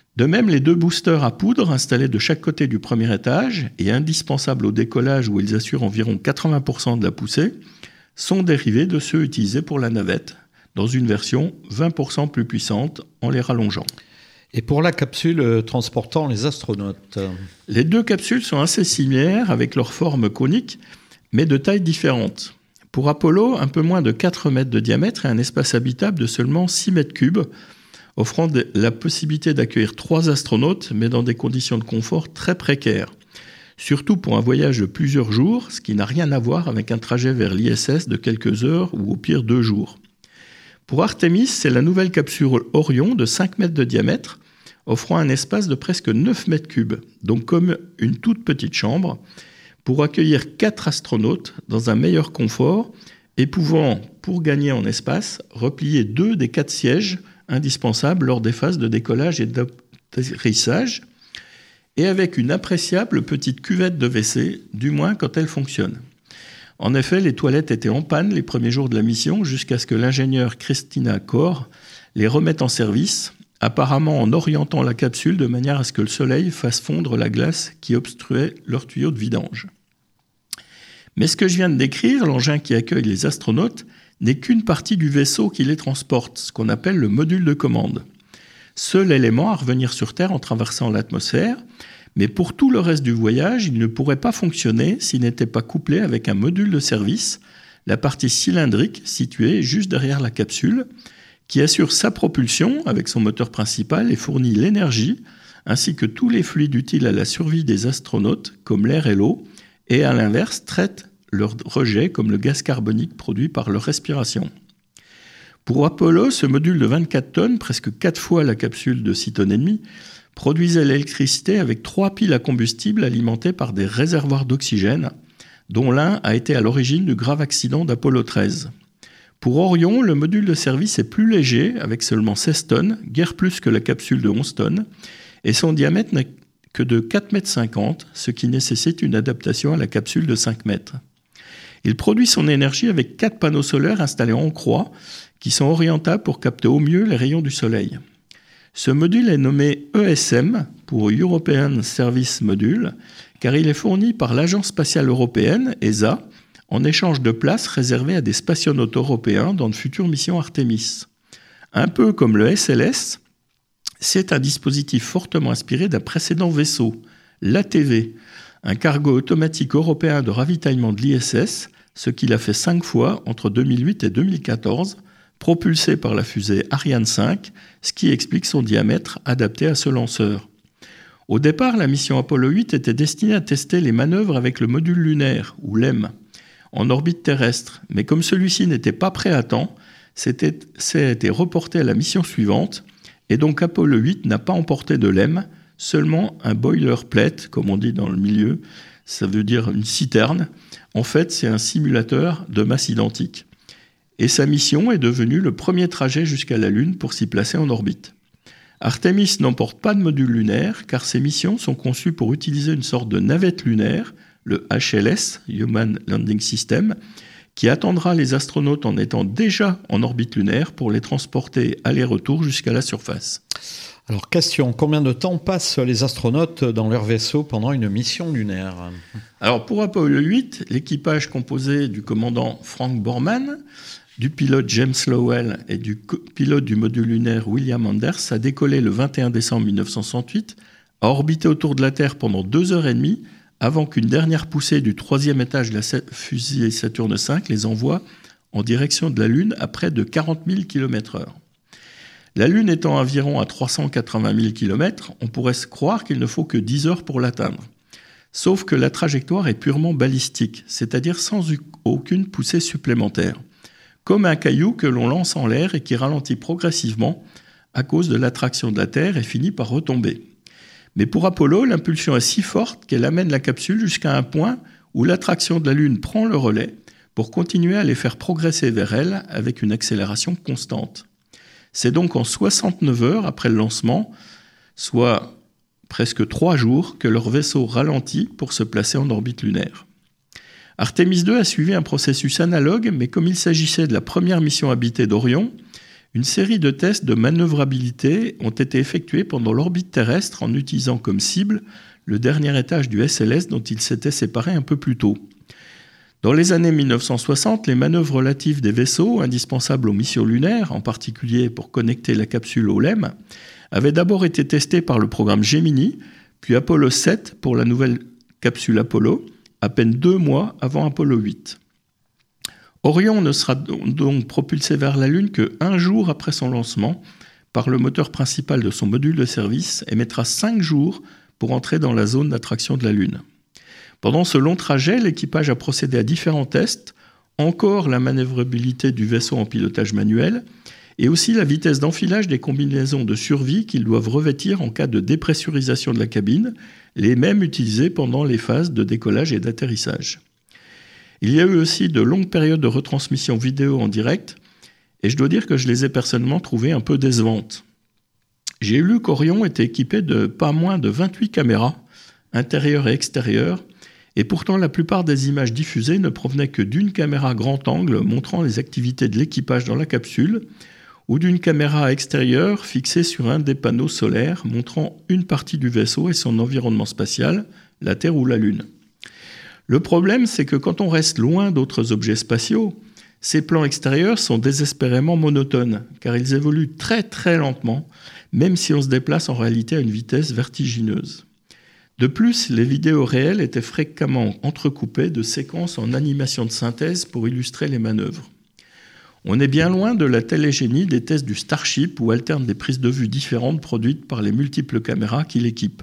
De même, les deux boosters à poudre installés de chaque côté du premier étage et indispensables au décollage où ils assurent environ quatre-vingts pour cent de la poussée sont dérivés de ceux utilisés pour la navette, dans une version vingt pour cent plus puissante en les rallongeant. Et pour la capsule transportant les astronautes? Les deux capsules sont assez similaires avec leur forme conique, mais de taille différente. Pour Apollo, un peu moins de quatre mètres de diamètre et un espace habitable de seulement six mètres cubes, offrant la possibilité d'accueillir trois astronautes, mais dans des conditions de confort très précaires. Surtout pour un voyage de plusieurs jours, ce qui n'a rien à voir avec un trajet vers l'I S S de quelques heures ou au pire deux jours. Pour Artemis, c'est la nouvelle capsule Orion de cinq mètres de diamètre, offrant un espace de presque neuf mètres cubes, donc comme une toute petite chambre, pour accueillir quatre astronautes dans un meilleur confort et pouvant, pour gagner en espace, replier deux des quatre sièges indispensables lors des phases de décollage et d'atterrissage, et avec une appréciable petite cuvette de W C, du moins quand elle fonctionne. En effet, les toilettes étaient en panne les premiers jours de la mission jusqu'à ce que l'ingénieure Christina Corr les remette en service, apparemment en orientant la capsule de manière à ce que le soleil fasse fondre la glace qui obstruait leur tuyau de vidange. Mais ce que je viens de décrire, l'engin qui accueille les astronautes, n'est qu'une partie du vaisseau qui les transporte, ce qu'on appelle le module de commande. Seul élément à revenir sur Terre en traversant l'atmosphère, mais pour tout le reste du voyage, il ne pourrait pas fonctionner s'il n'était pas couplé avec un module de service, la partie cylindrique située juste derrière la capsule, qui assure sa propulsion avec son moteur principal et fournit l'énergie, ainsi que tous les fluides utiles à la survie des astronautes, comme l'air et l'eau, et à l'inverse traite leur rejet comme le gaz carbonique produit par leur respiration. Pour Apollo, ce module de vingt-quatre tonnes, presque quatre fois la capsule de six tonnes et demie, produisait l'électricité avec trois piles à combustible alimentées par des réservoirs d'oxygène, dont l'un a été à l'origine du grave accident d'Apollo treize. Pour Orion, le module de service est plus léger, avec seulement seize tonnes, guère plus que la capsule de onze tonnes, et son diamètre n'est que de quatre mètres cinquante, ce qui nécessite une adaptation à la capsule de cinq mètres. Il produit son énergie avec quatre panneaux solaires installés en croix, qui sont orientables pour capter au mieux les rayons du soleil. Ce module est nommé E S M, pour European Service Module, car il est fourni par l'Agence spatiale européenne, E S A, en échange de places réservées à des spationautes européens dans de futures missions Artemis. Un peu comme le S L S, c'est un dispositif fortement inspiré d'un précédent vaisseau, l'A T V, un cargo automatique européen de ravitaillement de l'I S S, ce qu'il a fait cinq fois entre deux mille huit et deux mille quatorze, propulsé par la fusée Ariane cinq, ce qui explique son diamètre adapté à ce lanceur. Au départ, la mission Apollo huit était destinée à tester les manœuvres avec le module lunaire, ou L E M, en orbite terrestre, mais comme celui-ci n'était pas prêt à temps, c'était, ça a été reporté à la mission suivante, et donc Apollo huit n'a pas emporté de L E M, seulement un boilerplate, comme on dit dans le milieu, ça veut dire une citerne. En fait, c'est un simulateur de masse identique. Et sa mission est devenue le premier trajet jusqu'à la Lune pour s'y placer en orbite. Artemis n'emporte pas de module lunaire, car ses missions sont conçues pour utiliser une sorte de navette lunaire, le H L S, Human Landing System, qui attendra les astronautes en étant déjà en orbite lunaire pour les transporter aller-retour jusqu'à la surface. Alors, question, combien de temps passent les astronautes dans leur vaisseau pendant une mission lunaire? Alors, pour Apollo huit, l'équipage composé du commandant Frank Borman, du pilote James Lowell et du pilote du module lunaire William Anders a décollé le vingt et un décembre mille neuf cent soixante-huit, a orbité autour de la Terre pendant deux heures et demie, avant qu'une dernière poussée du troisième étage de la fusée Saturne cinq les envoie en direction de la Lune à près de quarante mille kilomètres heure. La Lune étant environ à trois cent quatre-vingt mille kilomètres, on pourrait se croire qu'il ne faut que dix heures pour l'atteindre. Sauf que la trajectoire est purement balistique, c'est-à-dire sans aucune poussée supplémentaire, comme un caillou que l'on lance en l'air et qui ralentit progressivement à cause de l'attraction de la Terre et finit par retomber. Mais pour Apollo, l'impulsion est si forte qu'elle amène la capsule jusqu'à un point où l'attraction de la Lune prend le relais pour continuer à les faire progresser vers elle avec une accélération constante. C'est donc en soixante-neuf heures après le lancement, soit presque trois jours, que leur vaisseau ralentit pour se placer en orbite lunaire. Artemis deux a suivi un processus analogue, mais comme il s'agissait de la première mission habitée d'Orion, Une série de tests de manœuvrabilité ont été effectués pendant l'orbite terrestre en utilisant comme cible le dernier étage du S L S dont il s'était séparé un peu plus tôt. Dans les années mille neuf cent soixante, les manœuvres relatives des vaisseaux, indispensables aux missions lunaires, en particulier pour connecter la capsule au L E M, avaient d'abord été testées par le programme Gemini, puis Apollo sept pour la nouvelle capsule Apollo, à peine deux mois avant Apollo huit. Orion ne sera donc propulsé vers la Lune qu'un jour après son lancement par le moteur principal de son module de service et mettra cinq jours pour entrer dans la zone d'attraction de la Lune. Pendant ce long trajet, l'équipage a procédé à différents tests, encore la manœuvrabilité du vaisseau en pilotage manuel, et aussi la vitesse d'enfilage des combinaisons de survie qu'ils doivent revêtir en cas de dépressurisation de la cabine, les mêmes utilisées pendant les phases de décollage et d'atterrissage. Il y a eu aussi de longues périodes de retransmission vidéo en direct, et je dois dire que je les ai personnellement trouvées un peu décevantes. J'ai lu qu'Orion était équipé de pas moins de vingt-huit caméras, intérieures et extérieures, et pourtant la plupart des images diffusées ne provenaient que d'une caméra grand angle montrant les activités de l'équipage dans la capsule, ou d'une caméra extérieure fixée sur un des panneaux solaires montrant une partie du vaisseau et son environnement spatial, la Terre ou la Lune. Le problème, c'est que quand on reste loin d'autres objets spatiaux, ces plans extérieurs sont désespérément monotones, car ils évoluent très très lentement, même si on se déplace en réalité à une vitesse vertigineuse. De plus, les vidéos réelles étaient fréquemment entrecoupées de séquences en animation de synthèse pour illustrer les manœuvres. On est bien loin de la télégénie des tests du Starship où alternent des prises de vue différentes produites par les multiples caméras qui l'équipent.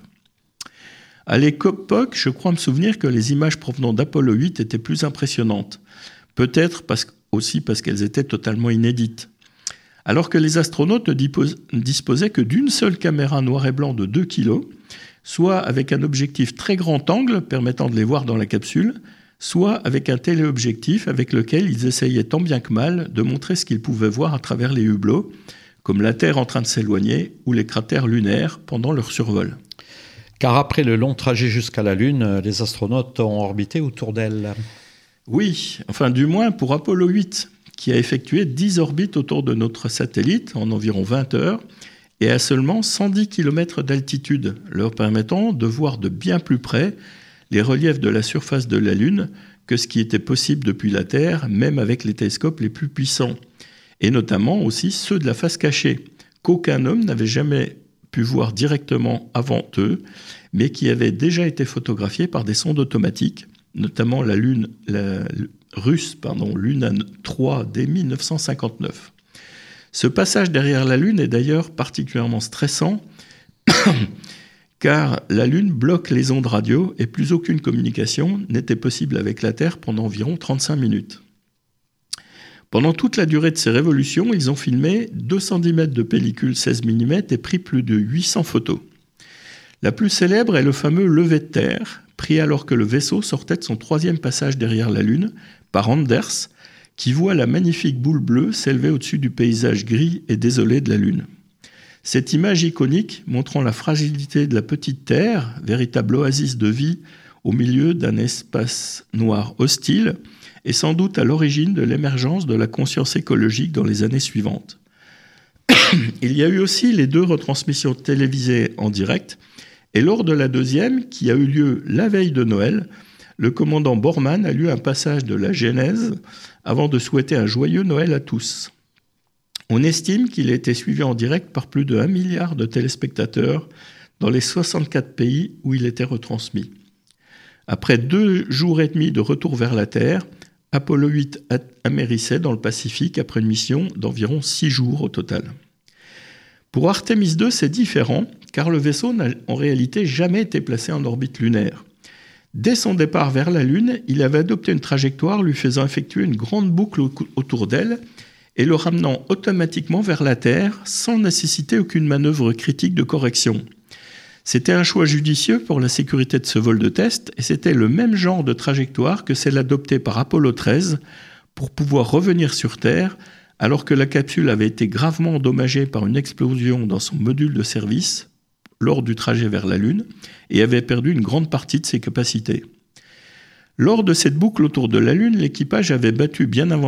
À l'époque, je crois me souvenir que les images provenant d'Apollo huit étaient plus impressionnantes, peut-être parce, aussi parce qu'elles étaient totalement inédites. Alors que les astronautes ne disposaient que d'une seule caméra noir et blanc de deux kilos, soit avec un objectif très grand angle permettant de les voir dans la capsule, soit avec un téléobjectif avec lequel ils essayaient tant bien que mal de montrer ce qu'ils pouvaient voir à travers les hublots, comme la Terre en train de s'éloigner ou les cratères lunaires pendant leur survol. Car après le long trajet jusqu'à la Lune, les astronautes ont orbité autour d'elle. Oui, enfin du moins pour Apollo huit, qui a effectué dix orbites autour de notre satellite en environ vingt heures, et à seulement cent dix kilomètres d'altitude, leur permettant de voir de bien plus près les reliefs de la surface de la Lune que ce qui était possible depuis la Terre, même avec les télescopes les plus puissants, et notamment aussi ceux de la face cachée, qu'aucun homme n'avait jamais pu voir directement avant eux, mais qui avaient déjà été photographiés par des sondes automatiques, notamment la Lune la, russe, pardon, Luna trois dès mille neuf cent cinquante-neuf. Ce passage derrière la Lune est d'ailleurs particulièrement stressant car la Lune bloque les ondes radio et plus aucune communication n'était possible avec la Terre pendant environ trente-cinq minutes. Pendant toute la durée de ces révolutions, ils ont filmé deux cent dix mètres de pellicule seize millimètres et pris plus de huit cents photos. La plus célèbre est le fameux lever de terre, pris alors que le vaisseau sortait de son troisième passage derrière la Lune, par Anders, qui voit la magnifique boule bleue s'élever au-dessus du paysage gris et désolé de la Lune. Cette image iconique, montrant la fragilité de la petite Terre, véritable oasis de vie au milieu d'un espace noir hostile, est sans doute à l'origine de l'émergence de la conscience écologique dans les années suivantes. Il y a eu aussi les deux retransmissions télévisées en direct, et lors de la deuxième, qui a eu lieu la veille de Noël, le commandant Borman a lu un passage de la Genèse avant de souhaiter un joyeux Noël à tous. On estime qu'il a été suivi en direct par plus de un milliard de téléspectateurs dans les soixante-quatre pays où il était retransmis. Après deux jours et demi de retour vers la Terre, Apollo huit amérissait dans le Pacifique après une mission d'environ six jours au total. Pour Artemis deux, c'est différent, car le vaisseau n'a en réalité jamais été placé en orbite lunaire. Dès son départ vers la Lune, il avait adopté une trajectoire lui faisant effectuer une grande boucle autour d'elle et le ramenant automatiquement vers la Terre sans nécessiter aucune manœuvre critique de correction. C'était un choix judicieux pour la sécurité de ce vol de test et c'était le même genre de trajectoire que celle adoptée par Apollo treize pour pouvoir revenir sur Terre alors que la capsule avait été gravement endommagée par une explosion dans son module de service lors du trajet vers la Lune et avait perdu une grande partie de ses capacités. Lors de cette boucle autour de la Lune, l'équipage avait battu bien avant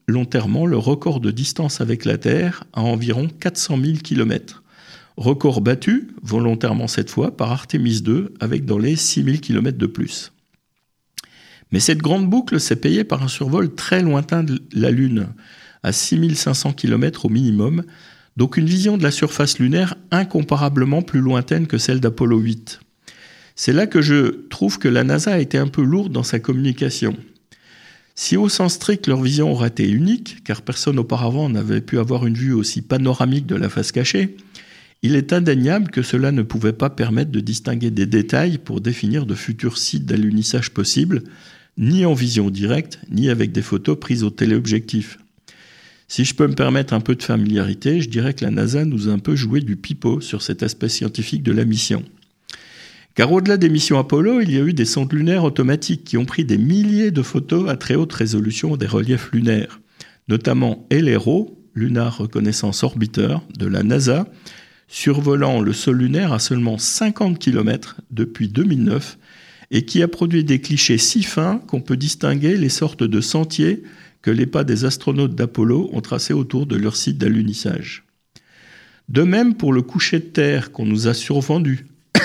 involontairement le record de distance avec la Terre à environ quatre cent mille kilomètres. Record battu, volontairement cette fois, par Artemis deux, avec dans les six mille kilomètres de plus. Mais cette grande boucle s'est payée par un survol très lointain de la Lune, à six mille cinq cents kilomètres au minimum, donc une vision de la surface lunaire incomparablement plus lointaine que celle d'Apollo huit. C'est là que je trouve que la NASA a été un peu lourde dans sa communication. Si au sens strict leur vision aura été unique, car personne auparavant n'avait pu avoir une vue aussi panoramique de la face cachée, il est indéniable que cela ne pouvait pas permettre de distinguer des détails pour définir de futurs sites d'alunissage possibles, ni en vision directe, ni avec des photos prises au téléobjectif. Si je peux me permettre un peu de familiarité, je dirais que la NASA nous a un peu joué du pipeau sur cet aspect scientifique de la mission. Car au-delà des missions Apollo, il y a eu des sondes lunaires automatiques qui ont pris des milliers de photos à très haute résolution des reliefs lunaires, notamment L R O, Lunar Reconnaissance Orbiter, de la NASA, survolant le sol lunaire à seulement cinquante kilomètres depuis deux mille neuf et qui a produit des clichés si fins qu'on peut distinguer les sortes de sentiers que les pas des astronautes d'Apollo ont tracés autour de leur site d'alunissage. De même pour le coucher de Terre qu'on nous a survendu,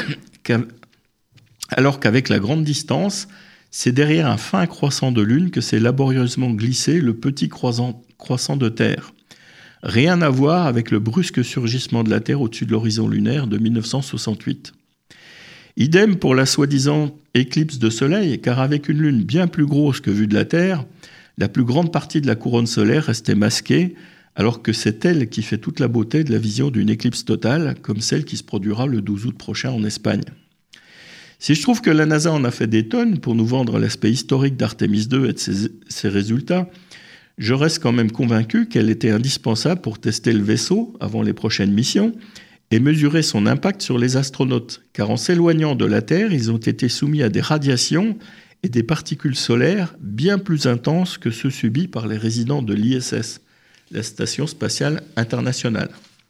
alors qu'avec la grande distance, c'est derrière un fin croissant de Lune que s'est laborieusement glissé le petit croissant, croissant de Terre. Rien à voir avec le brusque surgissement de la Terre au-dessus de l'horizon lunaire de mille neuf cent soixante-huit. Idem pour la soi-disant éclipse de soleil, car avec une lune bien plus grosse que vue de la Terre, la plus grande partie de la couronne solaire restait masquée, alors que c'est elle qui fait toute la beauté de la vision d'une éclipse totale, comme celle qui se produira le douze août prochain en Espagne. Si je trouve que la NASA en a fait des tonnes pour nous vendre l'aspect historique d'Artemis deux et de ses, ses résultats, je reste quand même convaincu qu'elle était indispensable pour tester le vaisseau avant les prochaines missions et mesurer son impact sur les astronautes, car en s'éloignant de la Terre, ils ont été soumis à des radiations et des particules solaires bien plus intenses que ceux subis par les résidents de l'I S S, la Station spatiale internationale.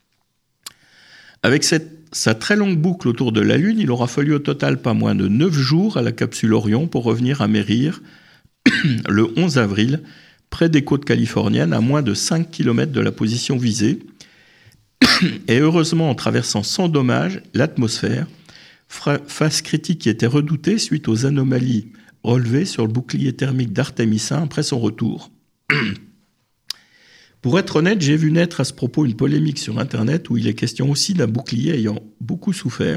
Avec cette, sa très longue boucle autour de la Lune, il aura fallu au total pas moins de neuf jours à la capsule Orion pour revenir à Mérir le onze avril, près des côtes californiennes, à moins de cinq kilomètres de la position visée, et heureusement en traversant sans dommage l'atmosphère, phase critique qui était redoutée suite aux anomalies relevées sur le bouclier thermique d'Artemis un après son retour. Pour être honnête, j'ai vu naître à ce propos une polémique sur Internet où il est question aussi d'un bouclier ayant beaucoup souffert.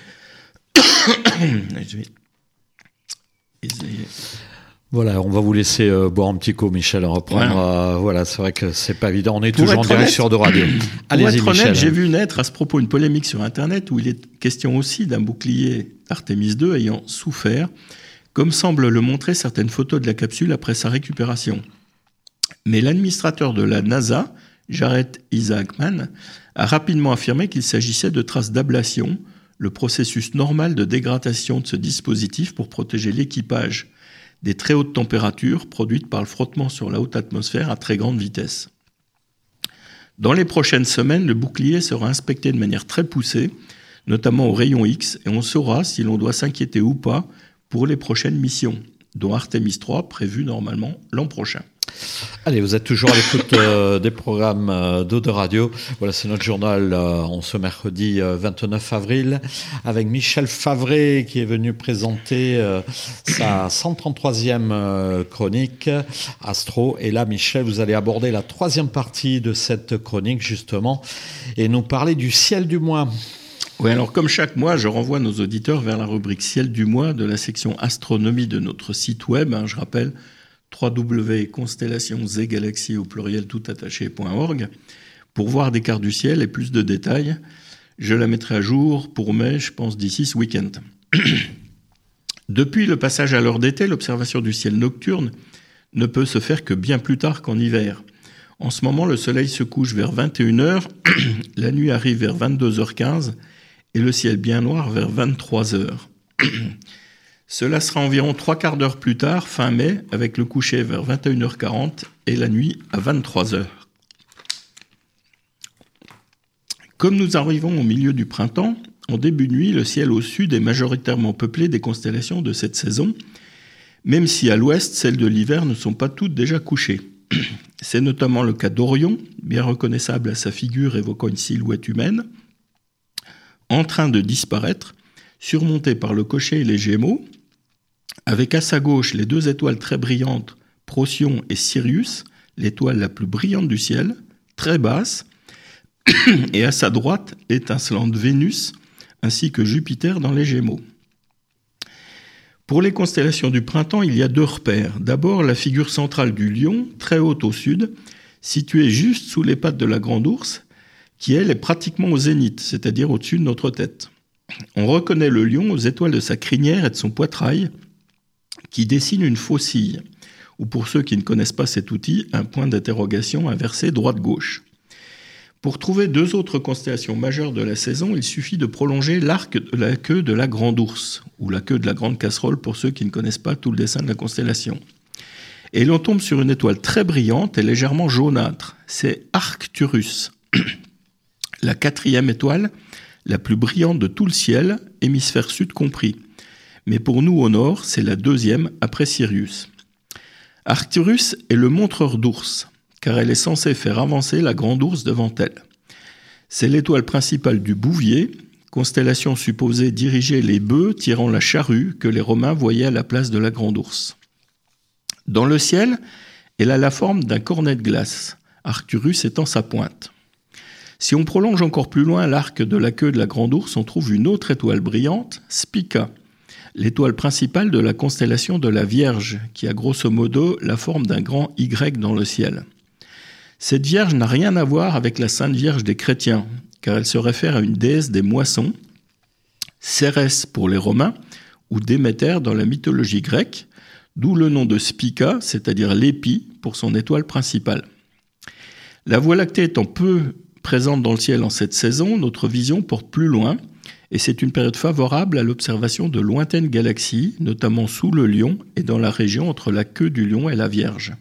Je vais essayer. Voilà, on va vous laisser euh, boire un petit coup, Michel, reprendre. Ouais. Euh, voilà, c'est vrai que c'est pas évident. On est pour toujours en direct honnête, sur de radio. Allez-y, Pour être Michel. honnête, j'ai vu naître à ce propos une polémique sur Internet où il est question aussi d'un bouclier Artemis deux ayant souffert, comme semblent le montrer certaines photos de la capsule après sa récupération. Mais l'administrateur de la NASA, Jared Isaacman, a rapidement affirmé qu'il s'agissait de traces d'ablation, le processus normal de dégradation de ce dispositif pour protéger l'équipage des très hautes températures produites par le frottement sur la haute atmosphère à très grande vitesse. Dans les prochaines semaines, le bouclier sera inspecté de manière très poussée, notamment au rayon X, et on saura si l'on doit s'inquiéter ou pas pour les prochaines missions, dont Artemis trois, prévue normalement l'an prochain. Allez, vous êtes toujours à l'écoute euh, des programmes euh, d'Eau de Radio. Voilà, c'est notre journal euh, en ce mercredi euh, vingt-neuf avril avec Michel Favret qui est venu présenter euh, sa cent trente-troisième euh, chronique Astro. Et là, Michel, vous allez aborder la troisième partie de cette chronique justement et nous parler du ciel du mois. Oui, alors comme chaque mois, je renvoie nos auditeurs vers la rubrique Ciel du mois de la section Astronomie de notre site web. Hein, je rappelle w w w point constellations et galaxies au pluriel tout attaché point org pour voir des cartes du ciel et plus de détails. Je la mettrai à jour pour mai, je pense, d'ici ce week-end. Depuis le passage à l'heure d'été, l'observation du ciel nocturne ne peut se faire que bien plus tard qu'en hiver. En ce moment, le soleil se couche vers vingt et une heures, la nuit arrive vers vingt-deux heures quinze et le ciel bien noir vers vingt-trois heures. Cela sera environ trois quarts d'heure plus tard, fin mai, avec le coucher vers vingt et une heures quarante et la nuit à vingt-trois heures. Comme nous arrivons au milieu du printemps, en début de nuit, le ciel au sud est majoritairement peuplé des constellations de cette saison, même si à l'ouest, celles de l'hiver ne sont pas toutes déjà couchées. C'est notamment le cas d'Orion, bien reconnaissable à sa figure évoquant une silhouette humaine, en train de disparaître, surmonté par le Cocher et les Gémeaux, avec à sa gauche les deux étoiles très brillantes, Procyon et Sirius, l'étoile la plus brillante du ciel, très basse, et à sa droite l'étincelante Vénus, ainsi que Jupiter dans les Gémeaux. Pour les constellations du printemps, il y a deux repères. D'abord, la figure centrale du lion, très haute au sud, située juste sous les pattes de la Grande Ourse, qui, elle, est pratiquement au zénith, c'est-à-dire au-dessus de notre tête. On reconnaît le lion aux étoiles de sa crinière et de son poitrail, qui dessinent une faucille, ou pour ceux qui ne connaissent pas cet outil, un point d'interrogation inversé droite-gauche. Pour trouver deux autres constellations majeures de la saison, il suffit de prolonger l'arc de la queue de la Grande Ourse, ou la queue de la Grande Casserole pour ceux qui ne connaissent pas tout le dessin de la constellation. Et l'on tombe sur une étoile très brillante et légèrement jaunâtre. C'est Arcturus, la quatrième étoile, la plus brillante de tout le ciel, hémisphère sud compris. Mais pour nous au nord, c'est la deuxième après Sirius. Arcturus est le montreur d'ours, car elle est censée faire avancer la Grande Ourse devant elle. C'est l'étoile principale du Bouvier, constellation supposée diriger les bœufs tirant la charrue que les Romains voyaient à la place de la Grande Ourse. Dans le ciel, elle a la forme d'un cornet de glace, Arcturus étant sa pointe. Si on prolonge encore plus loin l'arc de la queue de la Grande Ourse, on trouve une autre étoile brillante, Spica, l'étoile principale de la constellation de la Vierge, qui a grosso modo la forme d'un grand Y dans le ciel. Cette Vierge n'a rien à voir avec la Sainte Vierge des chrétiens, car elle se réfère à une déesse des moissons, Cérès pour les Romains, ou Déméter dans la mythologie grecque, d'où le nom de Spica, c'est-à-dire l'épi, pour son étoile principale. La Voie lactée étant peu présente dans le ciel en cette saison, notre vision porte plus loin, et c'est une période favorable à l'observation de lointaines galaxies, notamment sous le Lion et dans la région entre la queue du Lion et la Vierge.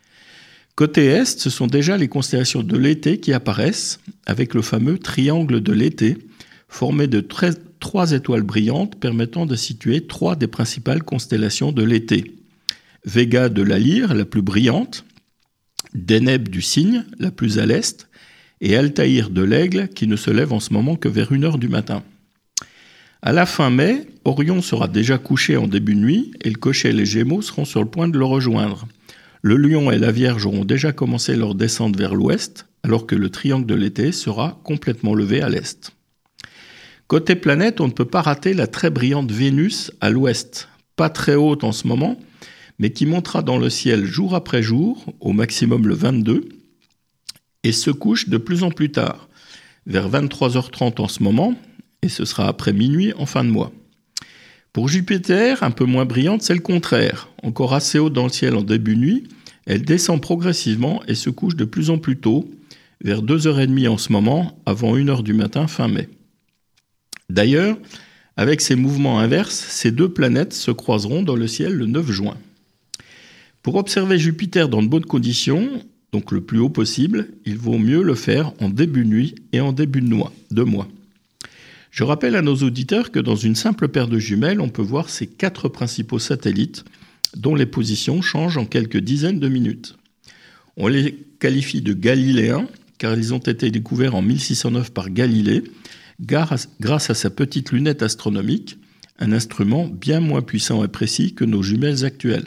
Côté Est, ce sont déjà les constellations de l'été qui apparaissent, avec le fameux triangle de l'été, formé de treize, trois étoiles brillantes permettant de situer trois des principales constellations de l'été. Vega de la Lyre, la plus brillante, Deneb du Cygne, la plus à l'est, et Altaïr de l'Aigle, qui ne se lève en ce moment que vers une heure du matin. À la fin mai, Orion sera déjà couché en début de nuit, et le Cocher et les Gémeaux seront sur le point de le rejoindre. Le Lion et la Vierge auront déjà commencé leur descente vers l'ouest, alors que le triangle de l'été sera complètement levé à l'est. Côté planète, on ne peut pas rater la très brillante Vénus à l'ouest, pas très haute en ce moment, mais qui montera dans le ciel jour après jour, au maximum le vingt-deux, et se couche de plus en plus tard, vers vingt-trois heures trente en ce moment, et ce sera après minuit en fin de mois. Pour Jupiter, un peu moins brillante, c'est le contraire. Encore assez haute dans le ciel en début de nuit, elle descend progressivement et se couche de plus en plus tôt, vers deux heures trente en ce moment, avant une heure du matin fin mai. D'ailleurs, avec ces mouvements inverses, ces deux planètes se croiseront dans le ciel le neuf juin. Pour observer Jupiter dans de bonnes conditions, donc le plus haut possible, il vaut mieux le faire en début de nuit et en début de mois. Je rappelle à nos auditeurs que dans une simple paire de jumelles, on peut voir ces quatre principaux satellites dont les positions changent en quelques dizaines de minutes. On les qualifie de galiléens car ils ont été découverts en mille six cent neuf par Galilée grâce à sa petite lunette astronomique, un instrument bien moins puissant et précis que nos jumelles actuelles.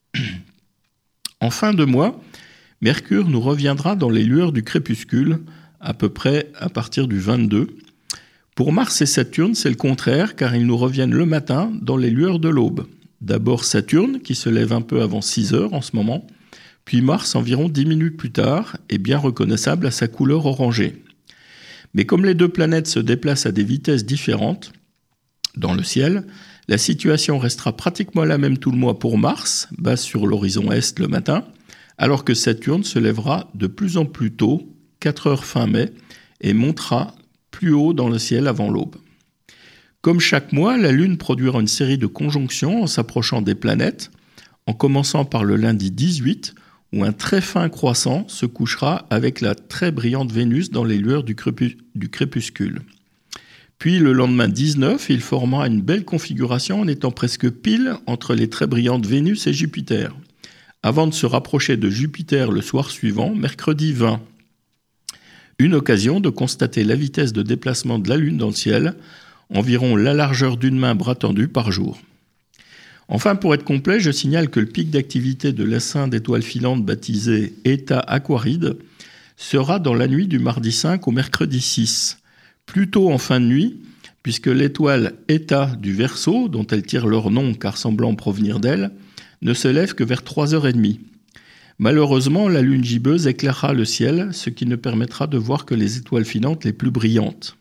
En fin de mois, Mercure nous reviendra dans les lueurs du crépuscule, à peu près à partir du vingt-deux. Pour Mars et Saturne, c'est le contraire, car ils nous reviennent le matin dans les lueurs de l'aube. D'abord Saturne, qui se lève un peu avant six heures en ce moment, puis Mars environ dix minutes plus tard, et bien reconnaissable à sa couleur orangée. Mais comme les deux planètes se déplacent à des vitesses différentes dans le ciel, la situation restera pratiquement la même tout le mois pour Mars, basse sur l'horizon est le matin, alors que Saturne se lèvera de plus en plus tôt, quatre heures fin mai, et montera plus haut dans le ciel avant l'aube. Comme chaque mois, la Lune produira une série de conjonctions en s'approchant des planètes, en commençant par le lundi dix-huit, où un très fin croissant se couchera avec la très brillante Vénus dans les lueurs du, crépus- du crépuscule. Puis le lendemain dix-neuf, il formera une belle configuration en étant presque pile entre les très brillantes Vénus et Jupiter. avant de se rapprocher de Jupiter le soir suivant, mercredi vingt. Une occasion de constater la vitesse de déplacement de la Lune dans le ciel, environ la largeur d'une main bras tendue par jour. Enfin, pour être complet, je signale que le pic d'activité de l'essaim d'étoiles filantes baptisé Eta Aquaride sera dans la nuit du mardi cinq au mercredi six, plutôt en fin de nuit, puisque l'étoile Eta du Verseau, dont elle tire leur nom car semblant provenir d'elle, ne se lève que vers trois heures trente. Malheureusement, la lune gibbeuse éclairera le ciel, ce qui ne permettra de voir que les étoiles filantes les plus brillantes.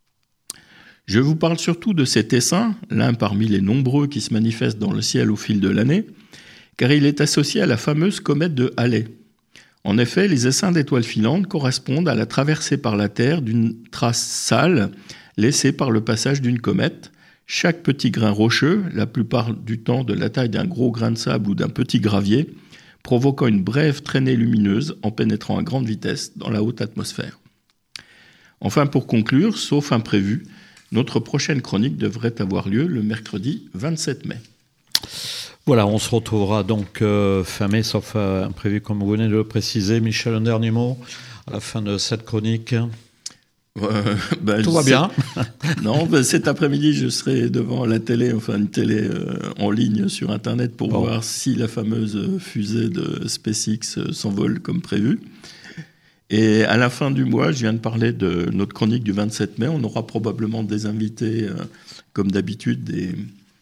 Je vous parle surtout de cet essaim, l'un parmi les nombreux qui se manifestent dans le ciel au fil de l'année, car il est associé à la fameuse comète de Halley. En effet, les essaims d'étoiles filantes correspondent à la traversée par la Terre d'une trace sale laissée par le passage d'une comète. Chaque petit grain rocheux, la plupart du temps de la taille d'un gros grain de sable ou d'un petit gravier, provoquant une brève traînée lumineuse en pénétrant à grande vitesse dans la haute atmosphère. Enfin, pour conclure, sauf imprévu, notre prochaine chronique devrait avoir lieu le mercredi vingt-sept mai. Voilà, on se retrouvera donc euh, fin mai, sauf euh, imprévu, comme vous venez de le préciser. Michel, un dernier mot à la fin de cette chronique. Euh, ben, Tout va bien. Non, ben, cet après-midi, je serai devant la télé, enfin une télé euh, en ligne sur Internet pour bon. voir si la fameuse fusée de SpaceX euh, s'envole comme prévu. Et à la fin du mois, je viens de parler de notre chronique du vingt-sept mai. On aura probablement des invités, euh, comme d'habitude, des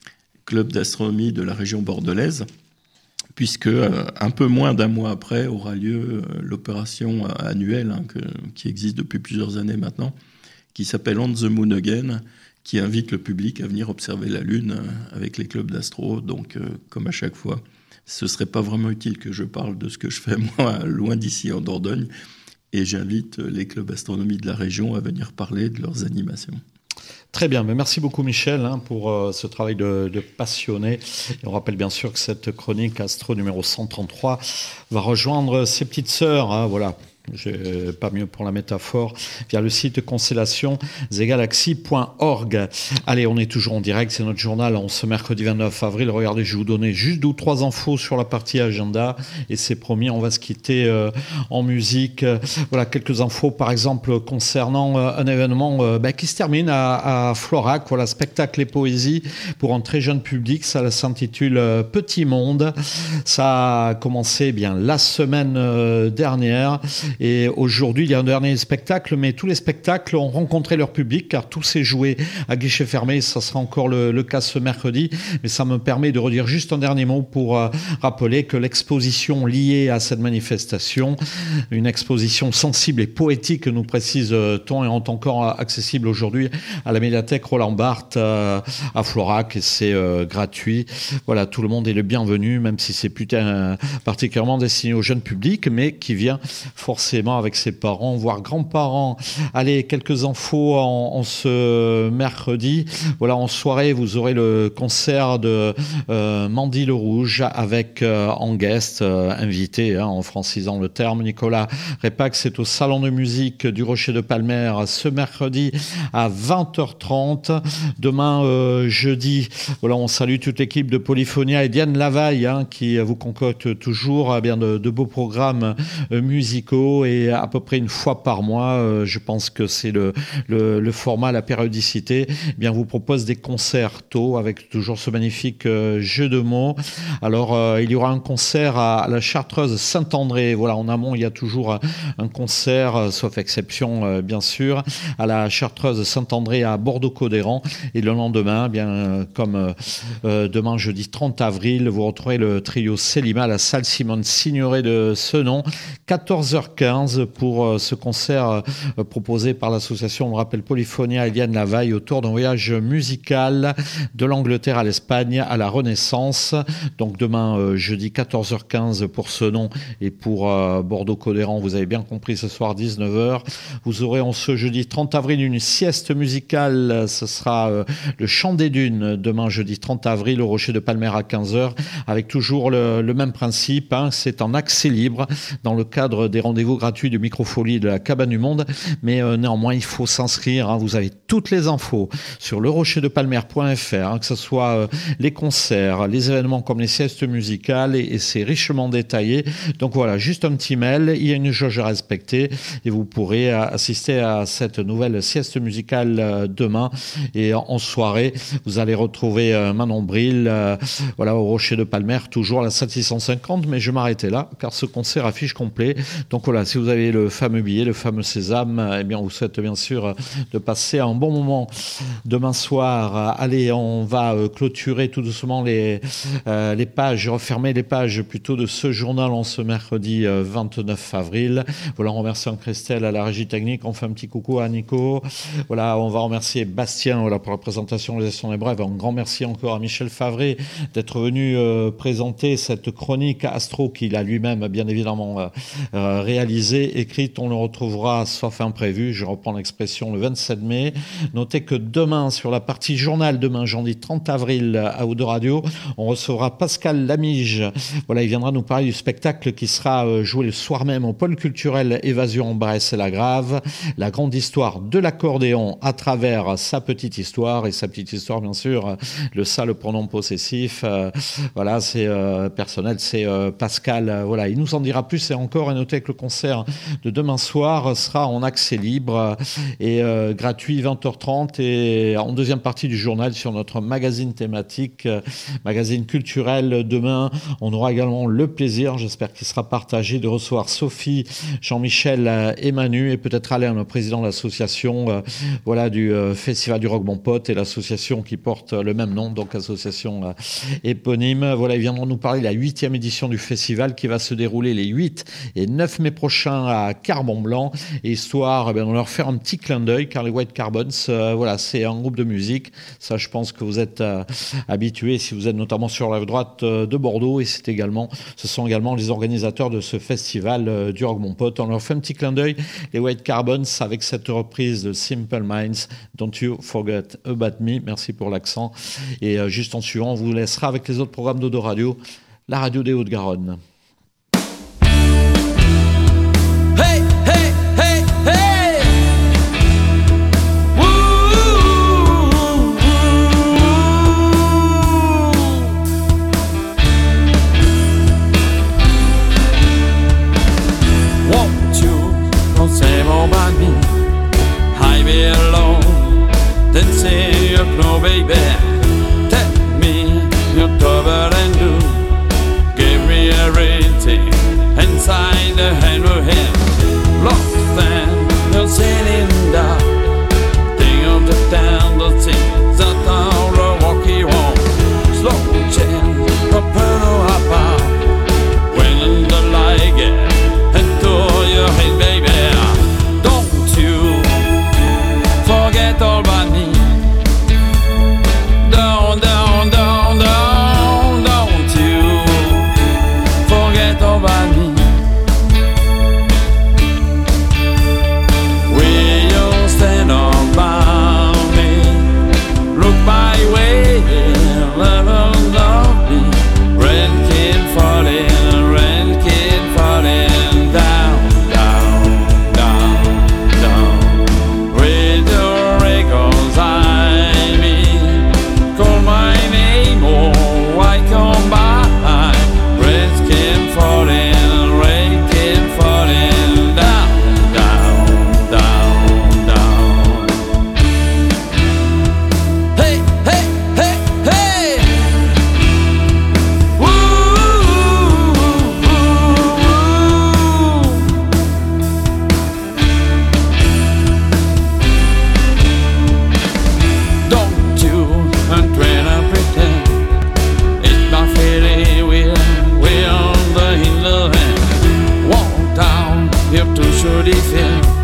clubs d'astronomie de la région bordelaise, puisque euh, un peu moins d'un mois après aura lieu euh, l'opération annuelle hein, que, qui existe depuis plusieurs années maintenant, qui s'appelle On the Moon Again, qui invite le public à venir observer la Lune euh, avec les clubs d'astro. Donc, euh, comme à chaque fois, ce ne serait pas vraiment utile que je parle de ce que je fais moi, loin d'ici en Dordogne, et j'invite les clubs d'astronomie de la région à venir parler de leurs animations. Très bien, mais merci beaucoup Michel hein, pour euh, ce travail de, de passionné. Et on rappelle bien sûr que cette chronique Astro numéro cent trente-trois va rejoindre ses petites sœurs, hein, voilà. J'ai pas mieux pour la métaphore, via le site constellation galaxy point org. Allez, on est toujours en direct, c'est notre journal en ce mercredi vingt-neuf avril. Regardez, je vais vous donner juste deux ou trois infos sur la partie agenda et c'est promis, on va se quitter euh, en musique. Voilà, quelques infos par exemple concernant euh, un événement euh, bah, qui se termine à, à Florac, voilà, spectacle et poésie pour un très jeune public, ça s'intitule euh, Petit Monde. Ça a commencé eh bien la semaine euh, dernière. Et aujourd'hui, il y a un dernier spectacle, mais tous les spectacles ont rencontré leur public, car tout s'est joué à guichet fermé. Ça sera encore le, le cas ce mercredi. Mais ça me permet de redire juste un dernier mot pour euh, rappeler que l'exposition liée à cette manifestation, une exposition sensible et poétique, nous précise-t-on, est encore accessible aujourd'hui à la médiathèque Roland Barthes euh, à Florac, et c'est euh, gratuit. Voilà, tout le monde est le bienvenu, même si c'est putain euh, particulièrement destiné au jeune public, mais qui vient forcément avec ses parents, voire grands-parents. Allez, quelques infos en, en ce mercredi. Voilà, en soirée, vous aurez le concert de euh, Mandy Le Rouge avec euh, en guest, euh, invité, hein, en francisant le terme, Nicolas Repac. C'est au Salon de musique du Rocher de Palmer ce mercredi à vingt heures trente. Demain, euh, jeudi, voilà, on salue toute l'équipe de Polyphonia et Diane Lavaille hein, qui vous concocte toujours eh bien de, de beaux programmes euh, musicaux. Et à peu près une fois par mois, euh, je pense que c'est le, le, le format, la périodicité, eh bien vous propose des concertos avec toujours ce magnifique euh, jeu de mots. Alors, euh, il y aura un concert à, à la Chartreuse Saint-André. Voilà, en amont, il y a toujours un, un concert, euh, sauf exception, euh, bien sûr, à la Chartreuse Saint-André à Bordeaux-Codéran. Et le lendemain, eh bien, euh, comme euh, demain, jeudi trente avril, vous retrouverez le trio Célima à la salle Simone Signoret de Senon, quatorze heures quinze pour ce concert proposé par l'association, on le rappelle, Polyphonia Eliane Lavaille autour d'un voyage musical de l'Angleterre à l'Espagne à la Renaissance. Donc demain, jeudi quatorze heures quinze pour Senon et pour Bordeaux-Codéran, vous avez bien compris, ce soir dix-neuf heures. Vous aurez en ce jeudi trente avril une sieste musicale, ce sera le Chant des Dunes, demain jeudi trente avril au Rocher de Palmer à quinze heures, avec toujours le, le même principe, hein, c'est en accès libre dans le cadre des rendez-vous rendez-vous gratuit du Microfolie de la Cabane du Monde, mais euh, néanmoins il faut s'inscrire, hein. Vous avez toutes les infos sur le rocher de palmer point f r, hein, que ce soit euh, les concerts, les événements comme les siestes musicales, et, et c'est richement détaillé. Donc voilà, juste un petit mail, il y a une jauge à respecter et vous pourrez euh, assister à cette nouvelle sieste musicale euh, demain. Et en, en soirée, vous allez retrouver euh, Manon Bril, euh, voilà, au rocher de Palmer, toujours à la sept six cent cinquante, mais je m'arrêtais là car ce concert affiche complet. Donc voilà, si vous avez le fameux billet, le fameux sésame, eh bien on vous souhaite bien sûr de passer un bon moment demain soir. Allez, on va clôturer tout doucement les, euh, les pages, refermer les pages plutôt de ce journal en ce mercredi vingt-neuf avril. Voilà, on remercie Christelle à la régie technique, on fait un petit coucou à Nico. Voilà, on va remercier Bastien voilà, pour la présentation des gestion des brèves. Un grand merci encore à Michel Favret d'être venu euh, présenter cette chronique astro qu'il a lui-même bien évidemment euh, euh, réalisée, écrite. On le retrouvera sauf imprévu, je reprends l'expression, le vingt-sept mai. Notez que demain, sur la partie journal, demain, jeudi trente avril, à Eau de Radio, on recevra Pascal Lamige. Voilà, il viendra nous parler du spectacle qui sera euh, joué le soir même au pôle culturel Évasion en Bresse et la Grave, la grande histoire de l'accordéon à travers sa petite histoire, et sa petite histoire, bien sûr, le ça, le pronom possessif, euh, voilà, c'est euh, personnel, c'est euh, Pascal, euh, voilà, il nous en dira plus et encore. Et notez que le concert de demain soir sera en accès libre et euh, gratuit, vingt heures trente, et en deuxième partie du journal sur notre magazine thématique, euh, magazine culturel. Demain, on aura également le plaisir, j'espère qu'il sera partagé, de recevoir Sophie, Jean-Michel euh, et Manu, et peut-être Alain, le président de l'association euh, voilà, du euh, Festival du Rock Bon Pote, et l'association qui porte le même nom, donc association euh, éponyme. Voilà, ils viendront nous parler de la huitième édition du festival qui va se dérouler les huit et neuf mai prochains à Carbon-Blanc. Et histoire, eh bien, on leur faire un petit clin d'œil, car les White Carbons, euh, voilà, c'est un groupe de musique. Ça, je pense que vous êtes euh, habitués si vous êtes notamment sur la rive droite euh, de Bordeaux. Et c'est également, ce sont également les organisateurs de ce festival euh, du Rock Mon Pote. On leur fait un petit clin d'œil, les White Carbons, avec cette reprise de Simple Minds, Don't You Forget About Me. Merci pour l'accent. Et euh, juste en suivant, on vous laissera avec les autres programmes d'Eau de Radio, la radio des Hauts-de-Garonne. Hey, hey, hey, hey! Woo, woo, woo. Won't you don't say more about me? I be alone, dancing your flow, baby. Take me your cover and do. Give me everything inside the hand of him. Lost and no sailing down. Think of the tender things that are walking on. Slow change, a pearl apart. When the light gets into your head, baby, don't you forget all about me. Down, down, down, down, don't you forget all about me. Will you stand on by me? Look my way, never love me. Rain keep falling, rain keep falling down, down, down, down. With your reconcile me, call my name, oh, I come by. Rain keep falling, rain keep falling down, down, down, down. Hey, hey, hey, hey! Woo, woo, woo, woo. Don't you try to pretend it's not feeling we're we're on the hill hand. Walk down, you have to show the fear.